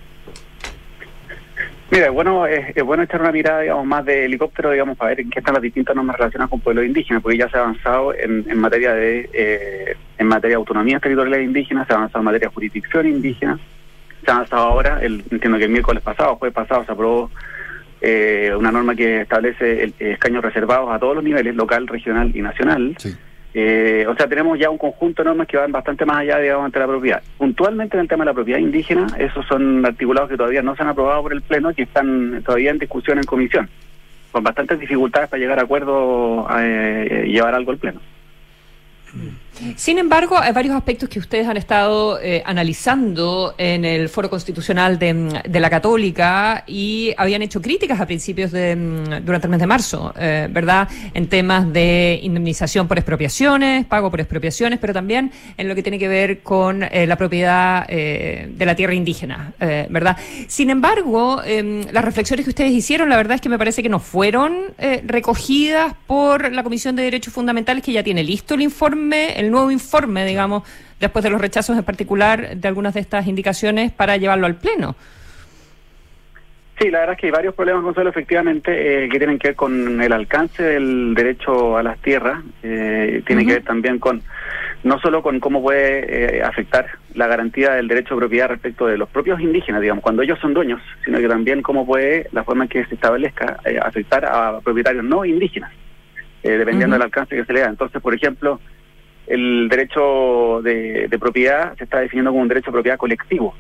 Mira, es bueno echar una mirada, digamos, más de helicóptero, digamos, para ver en qué están las distintas normas relacionadas con pueblos indígenas, porque ya se ha avanzado en materia de autonomías territoriales indígenas, se ha avanzado en materia de jurisdicción indígena, se ha avanzado ahora, entiendo que el jueves pasado, se aprobó una norma que establece escaños reservados a todos los niveles, local, regional y nacional. Sí. O sea, tenemos ya un conjunto de normas que van bastante más allá, digamos, de la propiedad. Puntualmente en el tema de la propiedad indígena, esos son articulados que todavía no se han aprobado por el Pleno, que están todavía en discusión en comisión, con bastantes dificultades para llegar a acuerdo y llevar algo al Pleno. Sin embargo, hay varios aspectos que ustedes han estado analizando en el Foro Constitucional de la Católica y habían hecho críticas a principios durante el mes de marzo, ¿verdad? En temas de indemnización por expropiaciones, pago por expropiaciones, pero también en lo que tiene que ver con la propiedad de la tierra indígena, ¿verdad? Sin embargo, las reflexiones que ustedes hicieron, la verdad es que me parece que no fueron recogidas por la Comisión de Derechos Fundamentales, que ya tiene listo el informe, el nuevo informe, digamos, después de los rechazos en particular de algunas de estas indicaciones para llevarlo al Pleno. Sí, la verdad es que hay varios problemas, Consuelo, efectivamente, que tienen que ver con el alcance del derecho a las tierras, tiene que ver también con, no solo con cómo puede afectar la garantía del derecho de propiedad respecto de los propios indígenas, digamos, cuando ellos son dueños, sino que también cómo puede, la forma en que se establezca, afectar a propietarios no indígenas, dependiendo del alcance que se le da. Entonces, por ejemplo, el derecho de propiedad se está definiendo como un derecho de propiedad colectivo.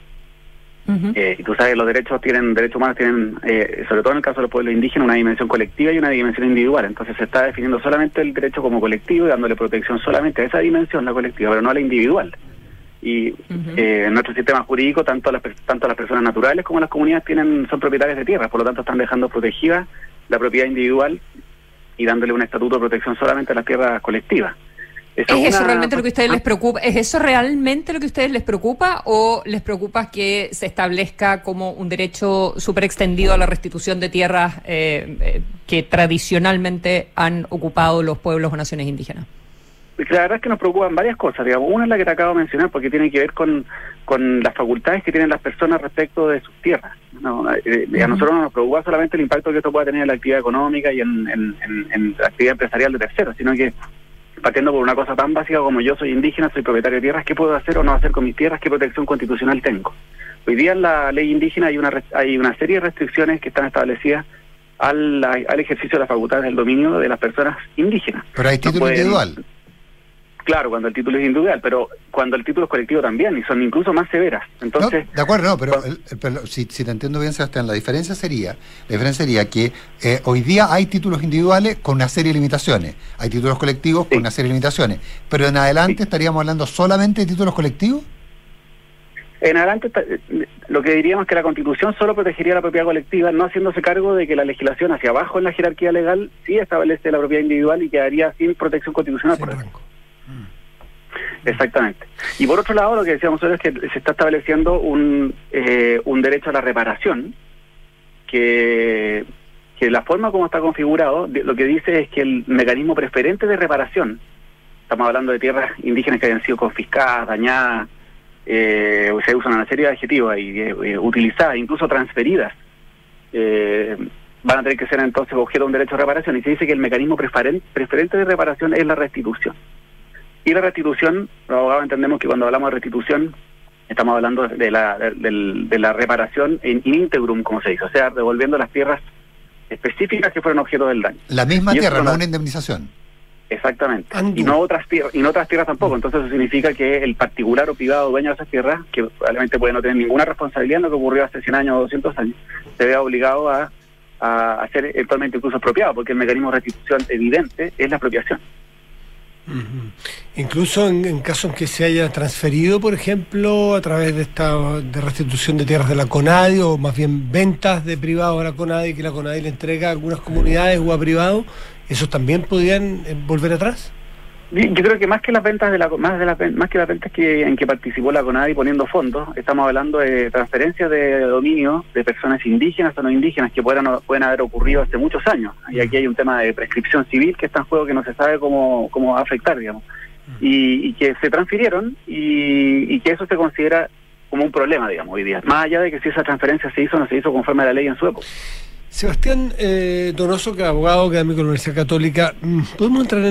Y tú sabes, los derechos humanos tienen, sobre todo en el caso de los pueblos indígenas, una dimensión colectiva y una dimensión individual. Entonces se está definiendo solamente el derecho como colectivo y dándole protección solamente a esa dimensión, la colectiva, pero no a la individual. Y en nuestro sistema jurídico, tanto las personas naturales como las comunidades son propietarias de tierras, por lo tanto están dejando protegida la propiedad individual y dándole un estatuto de protección solamente a las tierras colectivas. ¿Es eso realmente lo que a ustedes les preocupa? ¿Es eso realmente lo que a ustedes les preocupa o les preocupa que se establezca como un derecho súper extendido a la restitución de tierras que tradicionalmente han ocupado los pueblos o naciones indígenas? La verdad es que nos preocupan varias cosas, digamos. Una es la que te acabo de mencionar, porque tiene que ver con las facultades que tienen las personas respecto de sus tierras. No, a nosotros no nos preocupa solamente el impacto que esto pueda tener en la actividad económica y en la actividad empresarial de terceros, sino que partiendo por una cosa tan básica como yo soy indígena, soy propietario de tierras, ¿qué puedo hacer o no hacer con mis tierras? ¿Qué protección constitucional tengo? Hoy día en la ley indígena hay una serie de restricciones que están establecidas al ejercicio de las facultades del dominio de las personas indígenas. Pero hay título individual. Claro, cuando el título es individual, pero cuando el título es colectivo también, y son incluso más severas. Entonces, no, de acuerdo, no, pero si te entiendo bien, Sebastián, la diferencia sería que hoy día hay títulos individuales con una serie de limitaciones, hay títulos colectivos con una serie de limitaciones, pero en adelante estaríamos hablando solamente de títulos colectivos. En adelante, lo que diríamos es que la Constitución solo protegería la propiedad colectiva, no haciéndose cargo de que la legislación hacia abajo en la jerarquía legal sí establece la propiedad individual y quedaría sin protección constitucional por eso. Exactamente. Y por otro lado, lo que decíamos hoy es que se está estableciendo un derecho a la reparación, que la forma como está configurado, lo que dice es que el mecanismo preferente de reparación, estamos hablando de tierras indígenas que hayan sido confiscadas, dañadas, se usan una serie de adjetivos y utilizadas, incluso transferidas, van a tener que ser entonces objeto de un derecho a reparación, y se dice que el mecanismo preferente de reparación es la restitución. Y la restitución, los abogados entendemos que cuando hablamos de restitución estamos hablando de la reparación in integrum, como se dice, o sea, devolviendo las tierras específicas que fueron objeto del daño. La misma tierra, no una indemnización. Exactamente. Y no otras tierras tampoco. Entonces eso significa que el particular o privado dueño de esas tierras, que probablemente puede no tener ninguna responsabilidad en lo que ocurrió hace 100 años o 200 años, se vea obligado a ser eventualmente incluso expropiado, porque el mecanismo de restitución evidente es la expropiación. Incluso en casos en que se haya transferido, por ejemplo, a través de restitución de tierras de la CONADI, o más bien ventas de privado a la CONADI, que la CONADI le entrega a algunas comunidades o a privados, ¿esos también podrían volver atrás? Yo creo que más que las ventas más que las ventas en que participó la CONADI poniendo fondos, estamos hablando de transferencias de dominio de personas indígenas o no indígenas que pueden haber ocurrido hace muchos años. Y aquí hay un tema de prescripción civil que está en juego, que no se sabe cómo va a afectar, digamos. Y que se transfirieron y que eso se considera como un problema, digamos, hoy día. Más allá de que si esa transferencia se hizo o no se hizo conforme a la ley en su época. Sebastián Donoso, que es abogado académico de la Universidad Católica, ¿podemos entrar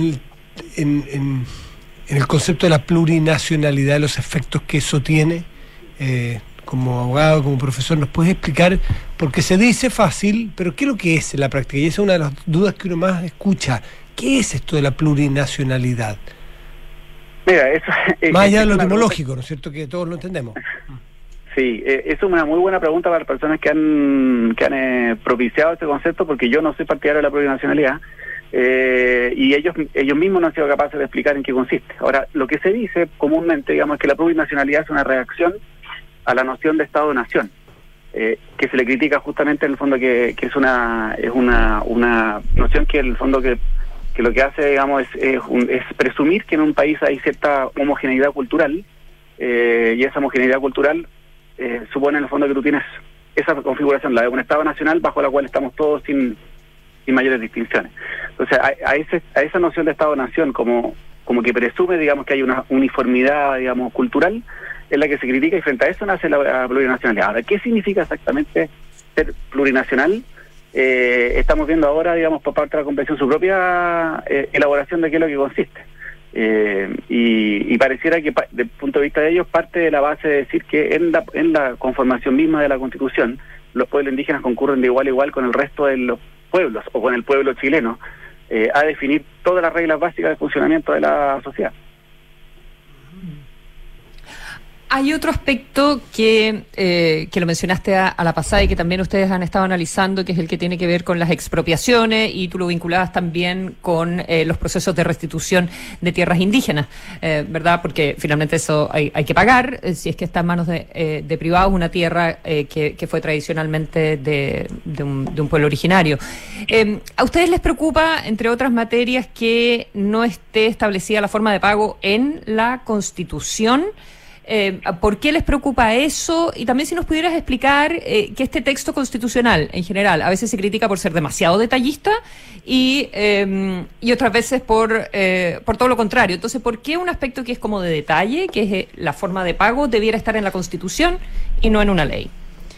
en el concepto de la plurinacionalidad, los efectos que eso tiene? Como abogado, como profesor, ¿nos puedes explicar? Porque se dice fácil, pero ¿qué es lo que es en la práctica? Y esa es una de las dudas que uno más escucha. ¿Qué es esto de la plurinacionalidad? Mira, eso más allá de lo etimológico, ¿no es cierto? Que todos lo entendemos. Sí, es una muy buena pregunta para las personas que han propiciado este concepto, porque yo no soy partidario de la plurinacionalidad. Y ellos mismos no han sido capaces de explicar en qué consiste. Ahora, lo que se dice comúnmente, digamos, es que la plurinacionalidad es una reacción a la noción de Estado-Nación, que se le critica justamente en el fondo que es una noción que en el fondo que lo que hace, digamos, es presumir que en un país hay cierta homogeneidad cultural, y esa homogeneidad cultural supone en el fondo que tú tienes esa configuración, la de un Estado nacional bajo la cual estamos todos sin mayores distinciones. Entonces, a esa noción de Estado-Nación como que presume, digamos, que hay una uniformidad, digamos, cultural, es la que se critica, y frente a eso nace la plurinacionalidad. Ahora, ¿qué significa exactamente ser plurinacional? Estamos viendo ahora, digamos, por parte de la Convención su propia elaboración de qué es lo que consiste. Y pareciera que, desde el punto de vista de ellos, parte de la base de decir que en la conformación misma de la Constitución, los pueblos indígenas concurren de igual a igual con el resto de los pueblos, o con el pueblo chileno, a definir todas las reglas básicas de funcionamiento de la sociedad. Hay otro aspecto que lo mencionaste a la pasada y que también ustedes han estado analizando, que es el que tiene que ver con las expropiaciones, y tú lo vinculabas también con los procesos de restitución de tierras indígenas, ¿verdad? Porque finalmente eso hay que pagar si es que está en manos de privados, una tierra que fue tradicionalmente de un pueblo originario. ¿A ustedes les preocupa, entre otras materias, que no esté establecida la forma de pago en la Constitución? ¿Por qué les preocupa eso? Y también si nos pudieras explicar que este texto constitucional, en general, a veces se critica por ser demasiado detallista y otras veces por todo lo contrario. Entonces, ¿por qué un aspecto que es como de detalle, que es la forma de pago, debiera estar en la Constitución y no en una ley?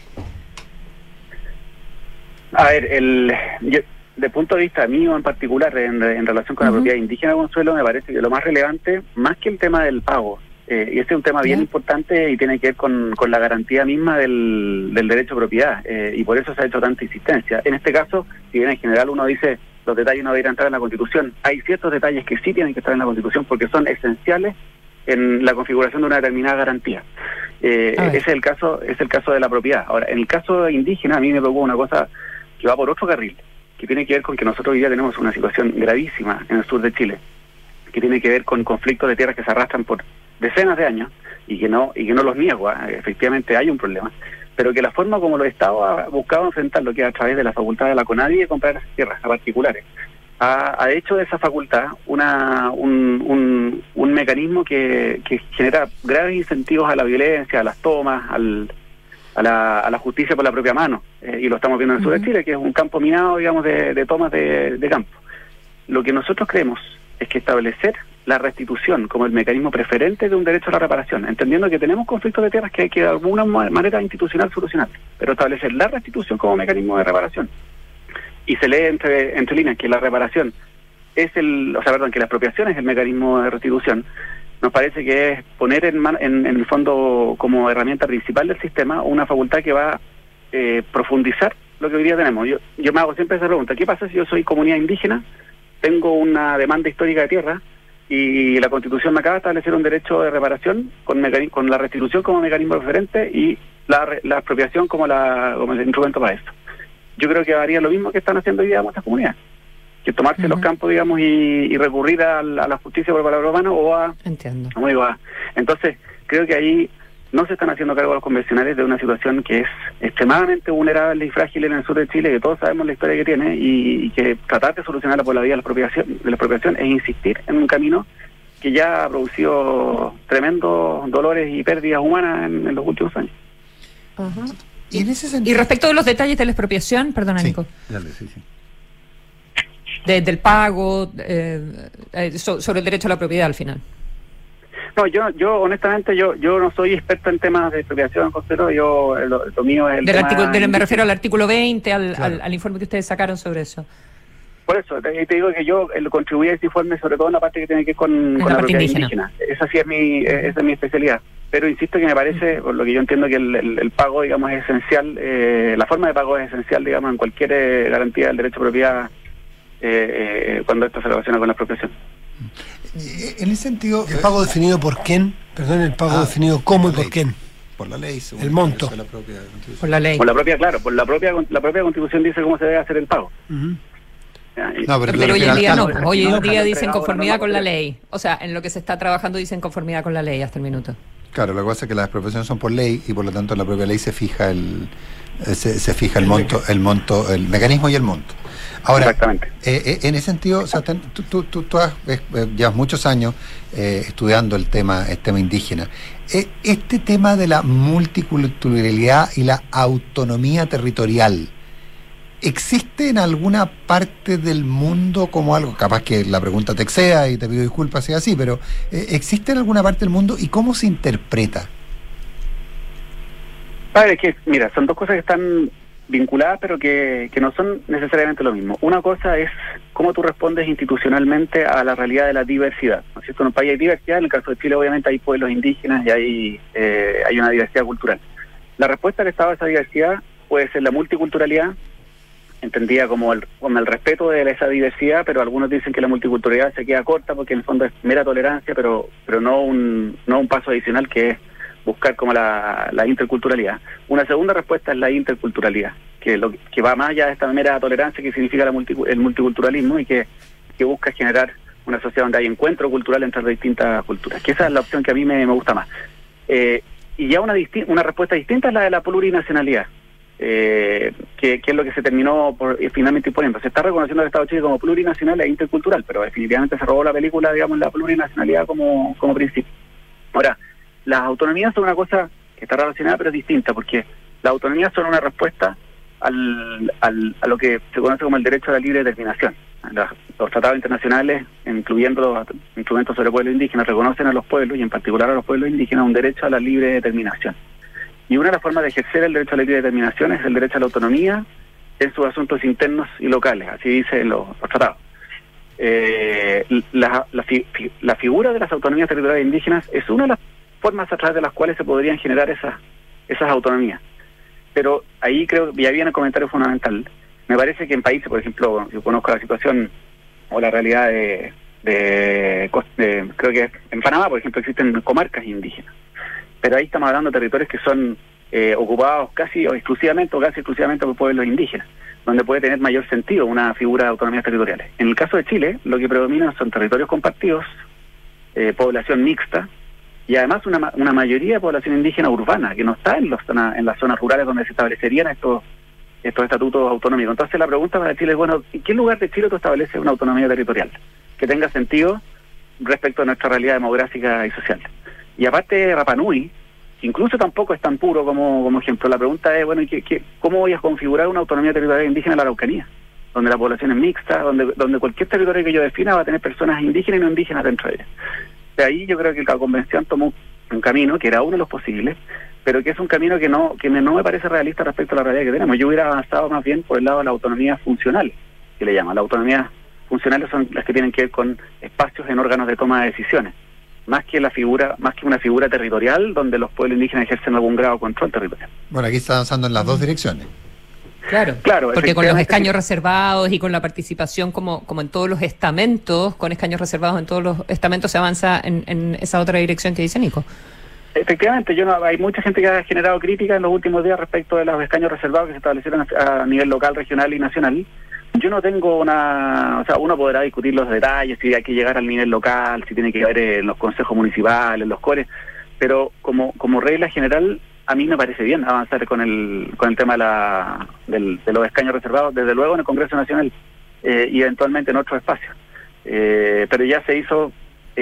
A ver, de punto de vista mío en particular, en relación con la propiedad indígena, Consuelo, me parece que lo más relevante, más que el tema del pago, y este es un tema bien importante y tiene que ver con la garantía misma del derecho a propiedad, y por eso se ha hecho tanta insistencia. En este caso, si bien en general uno dice los detalles no deberían entrar en la Constitución, hay ciertos detalles que sí tienen que estar en la Constitución porque son esenciales en la configuración de una determinada garantía. Ese es el caso de la propiedad. Ahora, en el caso indígena, a mí me preocupa una cosa que va por otro carril, que tiene que ver con que nosotros hoy día tenemos una situación gravísima en el sur de Chile, que tiene que ver con conflictos de tierras que se arrastran por decenas de años y que no los niego, efectivamente hay un problema, pero que la forma como los estados han buscado enfrentarlo, que es a través de la facultad de la CONADI de comprar esas tierras a particulares, ha hecho de esa facultad un mecanismo que genera graves incentivos a la violencia, a las tomas, a la justicia por la propia mano, y lo estamos viendo en el sur de Chile, que es un campo minado, digamos, de tomas de campo. Lo que nosotros creemos es que establecer la restitución como el mecanismo preferente de un derecho a la reparación, entendiendo que tenemos conflictos de tierras que hay que de alguna manera institucional solucionar, pero establecer la restitución como mecanismo de reparación. Y se lee entre líneas que la reparación es que la expropiación es el mecanismo de restitución. Nos parece que es poner en el fondo como herramienta principal del sistema una facultad que va a profundizar lo que hoy día tenemos. Yo me hago siempre esa pregunta: ¿qué pasa si yo soy comunidad indígena, tengo una demanda histórica de tierra y la Constitución me acaba de establecer un derecho de reparación con la restitución como mecanismo referente y la expropiación como el instrumento para eso? Yo creo que haría lo mismo que están haciendo hoy día muchas comunidades, que tomarse los campos, digamos, y recurrir a la justicia por palabra humana o a... Entiendo. Entonces, creo que ahí no se están haciendo cargo a los convencionales de una situación que es extremadamente vulnerable y frágil en el sur de Chile, que todos sabemos la historia que tiene, y que tratar de solucionarla por la vía de la expropiación es insistir en un camino que ya ha producido tremendos dolores y pérdidas humanas en los últimos años. Y en ese sentido... Y respecto de los detalles de la expropiación, perdona, Nico. Dale, sí. Del pago, sobre el derecho a la propiedad al final. No, yo honestamente, yo no soy experto en temas de expropiación, Consuelo. Lo mío es me refiero al artículo 20, al informe que ustedes sacaron sobre eso. Por eso, te digo que yo contribuí a ese informe sobre todo en la parte que tiene que ver con la propiedad indígena. Esa sí es mi especialidad. Pero insisto que me parece, por lo que yo entiendo, que el pago, digamos, es esencial, la forma de pago es esencial, digamos, en cualquier garantía del derecho a propiedad cuando esto se relaciona con la expropiación. En ese sentido... ¿El pago definido por quién? Perdón, ¿el pago definido cómo y por quién? Por la ley. El monto. Por la ley. Por la propia Constitución dice cómo se debe hacer el pago. Pero hoy en día no. Hoy en día dicen conformidad con la ley. O sea, en lo que se está trabajando dicen conformidad con la ley hasta el minuto. Claro, lo que pasa es que las expropiaciones son por ley y por lo tanto en la propia ley se fija el monto, el mecanismo y el monto. Ahora, en ese sentido, o sea, tú llevas muchos años estudiando el tema indígena. Este tema de la multiculturalidad y la autonomía territorial, ¿existe en alguna parte del mundo como algo? Capaz que la pregunta te exceda y te pido disculpas si es así, pero ¿existe en alguna parte del mundo y cómo se interpreta? Es que, mira, son dos cosas que están vinculadas, pero que no son necesariamente lo mismo. Una cosa es cómo tú respondes institucionalmente a la realidad de la diversidad, ¿no es cierto? En un país hay diversidad, en el caso de Chile obviamente hay pueblos indígenas y hay una diversidad cultural. La respuesta al estado de esa diversidad puede ser la multiculturalidad, entendida como el respeto de esa diversidad, pero algunos dicen que la multiculturalidad se queda corta porque en el fondo es mera tolerancia, pero no un paso adicional que es buscar como la interculturalidad. Una segunda respuesta es la interculturalidad, que lo que va más allá de esta mera tolerancia que significa el multiculturalismo y que busca generar una sociedad donde hay encuentro cultural entre las distintas culturas, que esa es la opción que a mí me gusta más. Y ya una respuesta distinta es la de la plurinacionalidad, que es lo que se terminó finalmente imponiendo. Se está reconociendo al Estado de Chile como plurinacional e intercultural, pero definitivamente se robó la película, digamos, la plurinacionalidad como principio. Ahora, las autonomías son una cosa que está relacionada pero es distinta, porque las autonomías son una respuesta a lo que se conoce como el derecho a la libre determinación. Los tratados internacionales, incluyendo los instrumentos sobre pueblos indígenas, reconocen a los pueblos, y en particular a los pueblos indígenas, un derecho a la libre determinación. Y una de las formas de ejercer el derecho a la libre determinación es el derecho a la autonomía en sus asuntos internos y locales, así dicen los tratados. La figura de las autonomías territoriales indígenas es una de las formas a través de las cuales se podrían generar esas autonomías. Pero ahí creo que ya viene el comentario fundamental. Me parece que en países, por ejemplo, yo conozco la situación o la realidad creo que en Panamá, por ejemplo, existen comarcas indígenas, pero ahí estamos hablando de territorios que son ocupados casi exclusivamente por pueblos indígenas, donde puede tener mayor sentido una figura de autonomías territoriales. En el caso de Chile, lo que predomina son territorios compartidos, población mixta, y además una mayoría de población indígena urbana, que no está en las zonas rurales donde se establecerían estos estatutos autonómicos. Entonces la pregunta para Chile es, bueno, ¿en qué lugar de Chile tú estableces una autonomía territorial que tenga sentido respecto a nuestra realidad demográfica y social? Y aparte Rapa Nui, incluso tampoco es tan puro como ejemplo. La pregunta es, bueno, ¿cómo voy a configurar una autonomía territorial indígena en la Araucanía? Donde la población es mixta, donde cualquier territorio que yo defina va a tener personas indígenas y no indígenas dentro de ella. De ahí yo creo que la convención tomó un camino que era uno de los posibles, pero que es un camino que no me parece realista respecto a la realidad que tenemos. Yo hubiera avanzado más bien por el lado de la autonomía funcional, que le llaman. Las autonomías funcionales son las que tienen que ver con espacios en órganos de toma de decisiones, más que una figura territorial donde los pueblos indígenas ejercen algún grado de control territorial. Bueno, aquí está avanzando en las dos direcciones. Claro, porque con los escaños reservados y con la participación como en todos los estamentos, con escaños reservados en todos los estamentos, se avanza en esa otra dirección que dice Nico. Efectivamente, hay mucha gente que ha generado críticas en los últimos días respecto de los escaños reservados que se establecieron a nivel local, regional y nacional. Yo no tengo uno podrá discutir los detalles, si hay que llegar al nivel local, si tiene que haber en los consejos municipales, los cores, pero como regla general, a mí me parece bien avanzar con el tema de los escaños reservados, desde luego en el Congreso Nacional y eventualmente en otros espacios. Pero ya se hizo,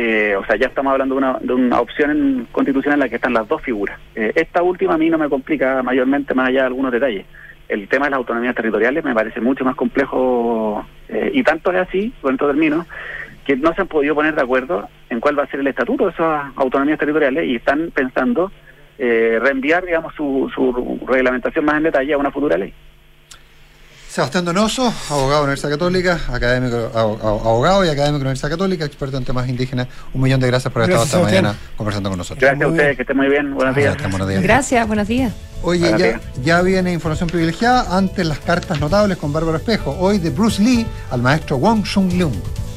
ya estamos hablando de una opción constitucional en la que están las dos figuras. Esta última a mí no me complica mayormente, más allá de algunos detalles. El tema de las autonomías territoriales me parece mucho más complejo, y tanto es así, con esto termino, que no se han podido poner de acuerdo en cuál va a ser el estatuto de esas autonomías territoriales y están pensando reenviar, digamos, su reglamentación más en detalle a una futura ley. Sebastián Donoso, abogado de la Universidad Católica, abogado y académico de la Universidad Católica, experto en temas indígenas. 1.000.000 de gracias por haber estado esta mañana conversando con nosotros. Gracias a ustedes, que estén muy bien. Buenos días. Gracias, buenos días. Oye, ya viene información privilegiada antes las cartas notables con Bárbara Espejo. Hoy de Bruce Lee al maestro Wong Sung Leung.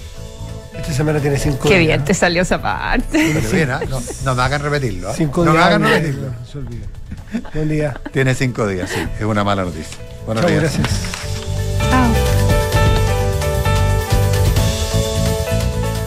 Esta semana tiene 5 días. Qué bien te salió esa parte. Bien, no me hagan repetirlo. 5 días. No me hagan repetirlo. No se olviden. Buen día. Tiene 5 días, sí. Es una mala noticia. Buenos días. Gracias.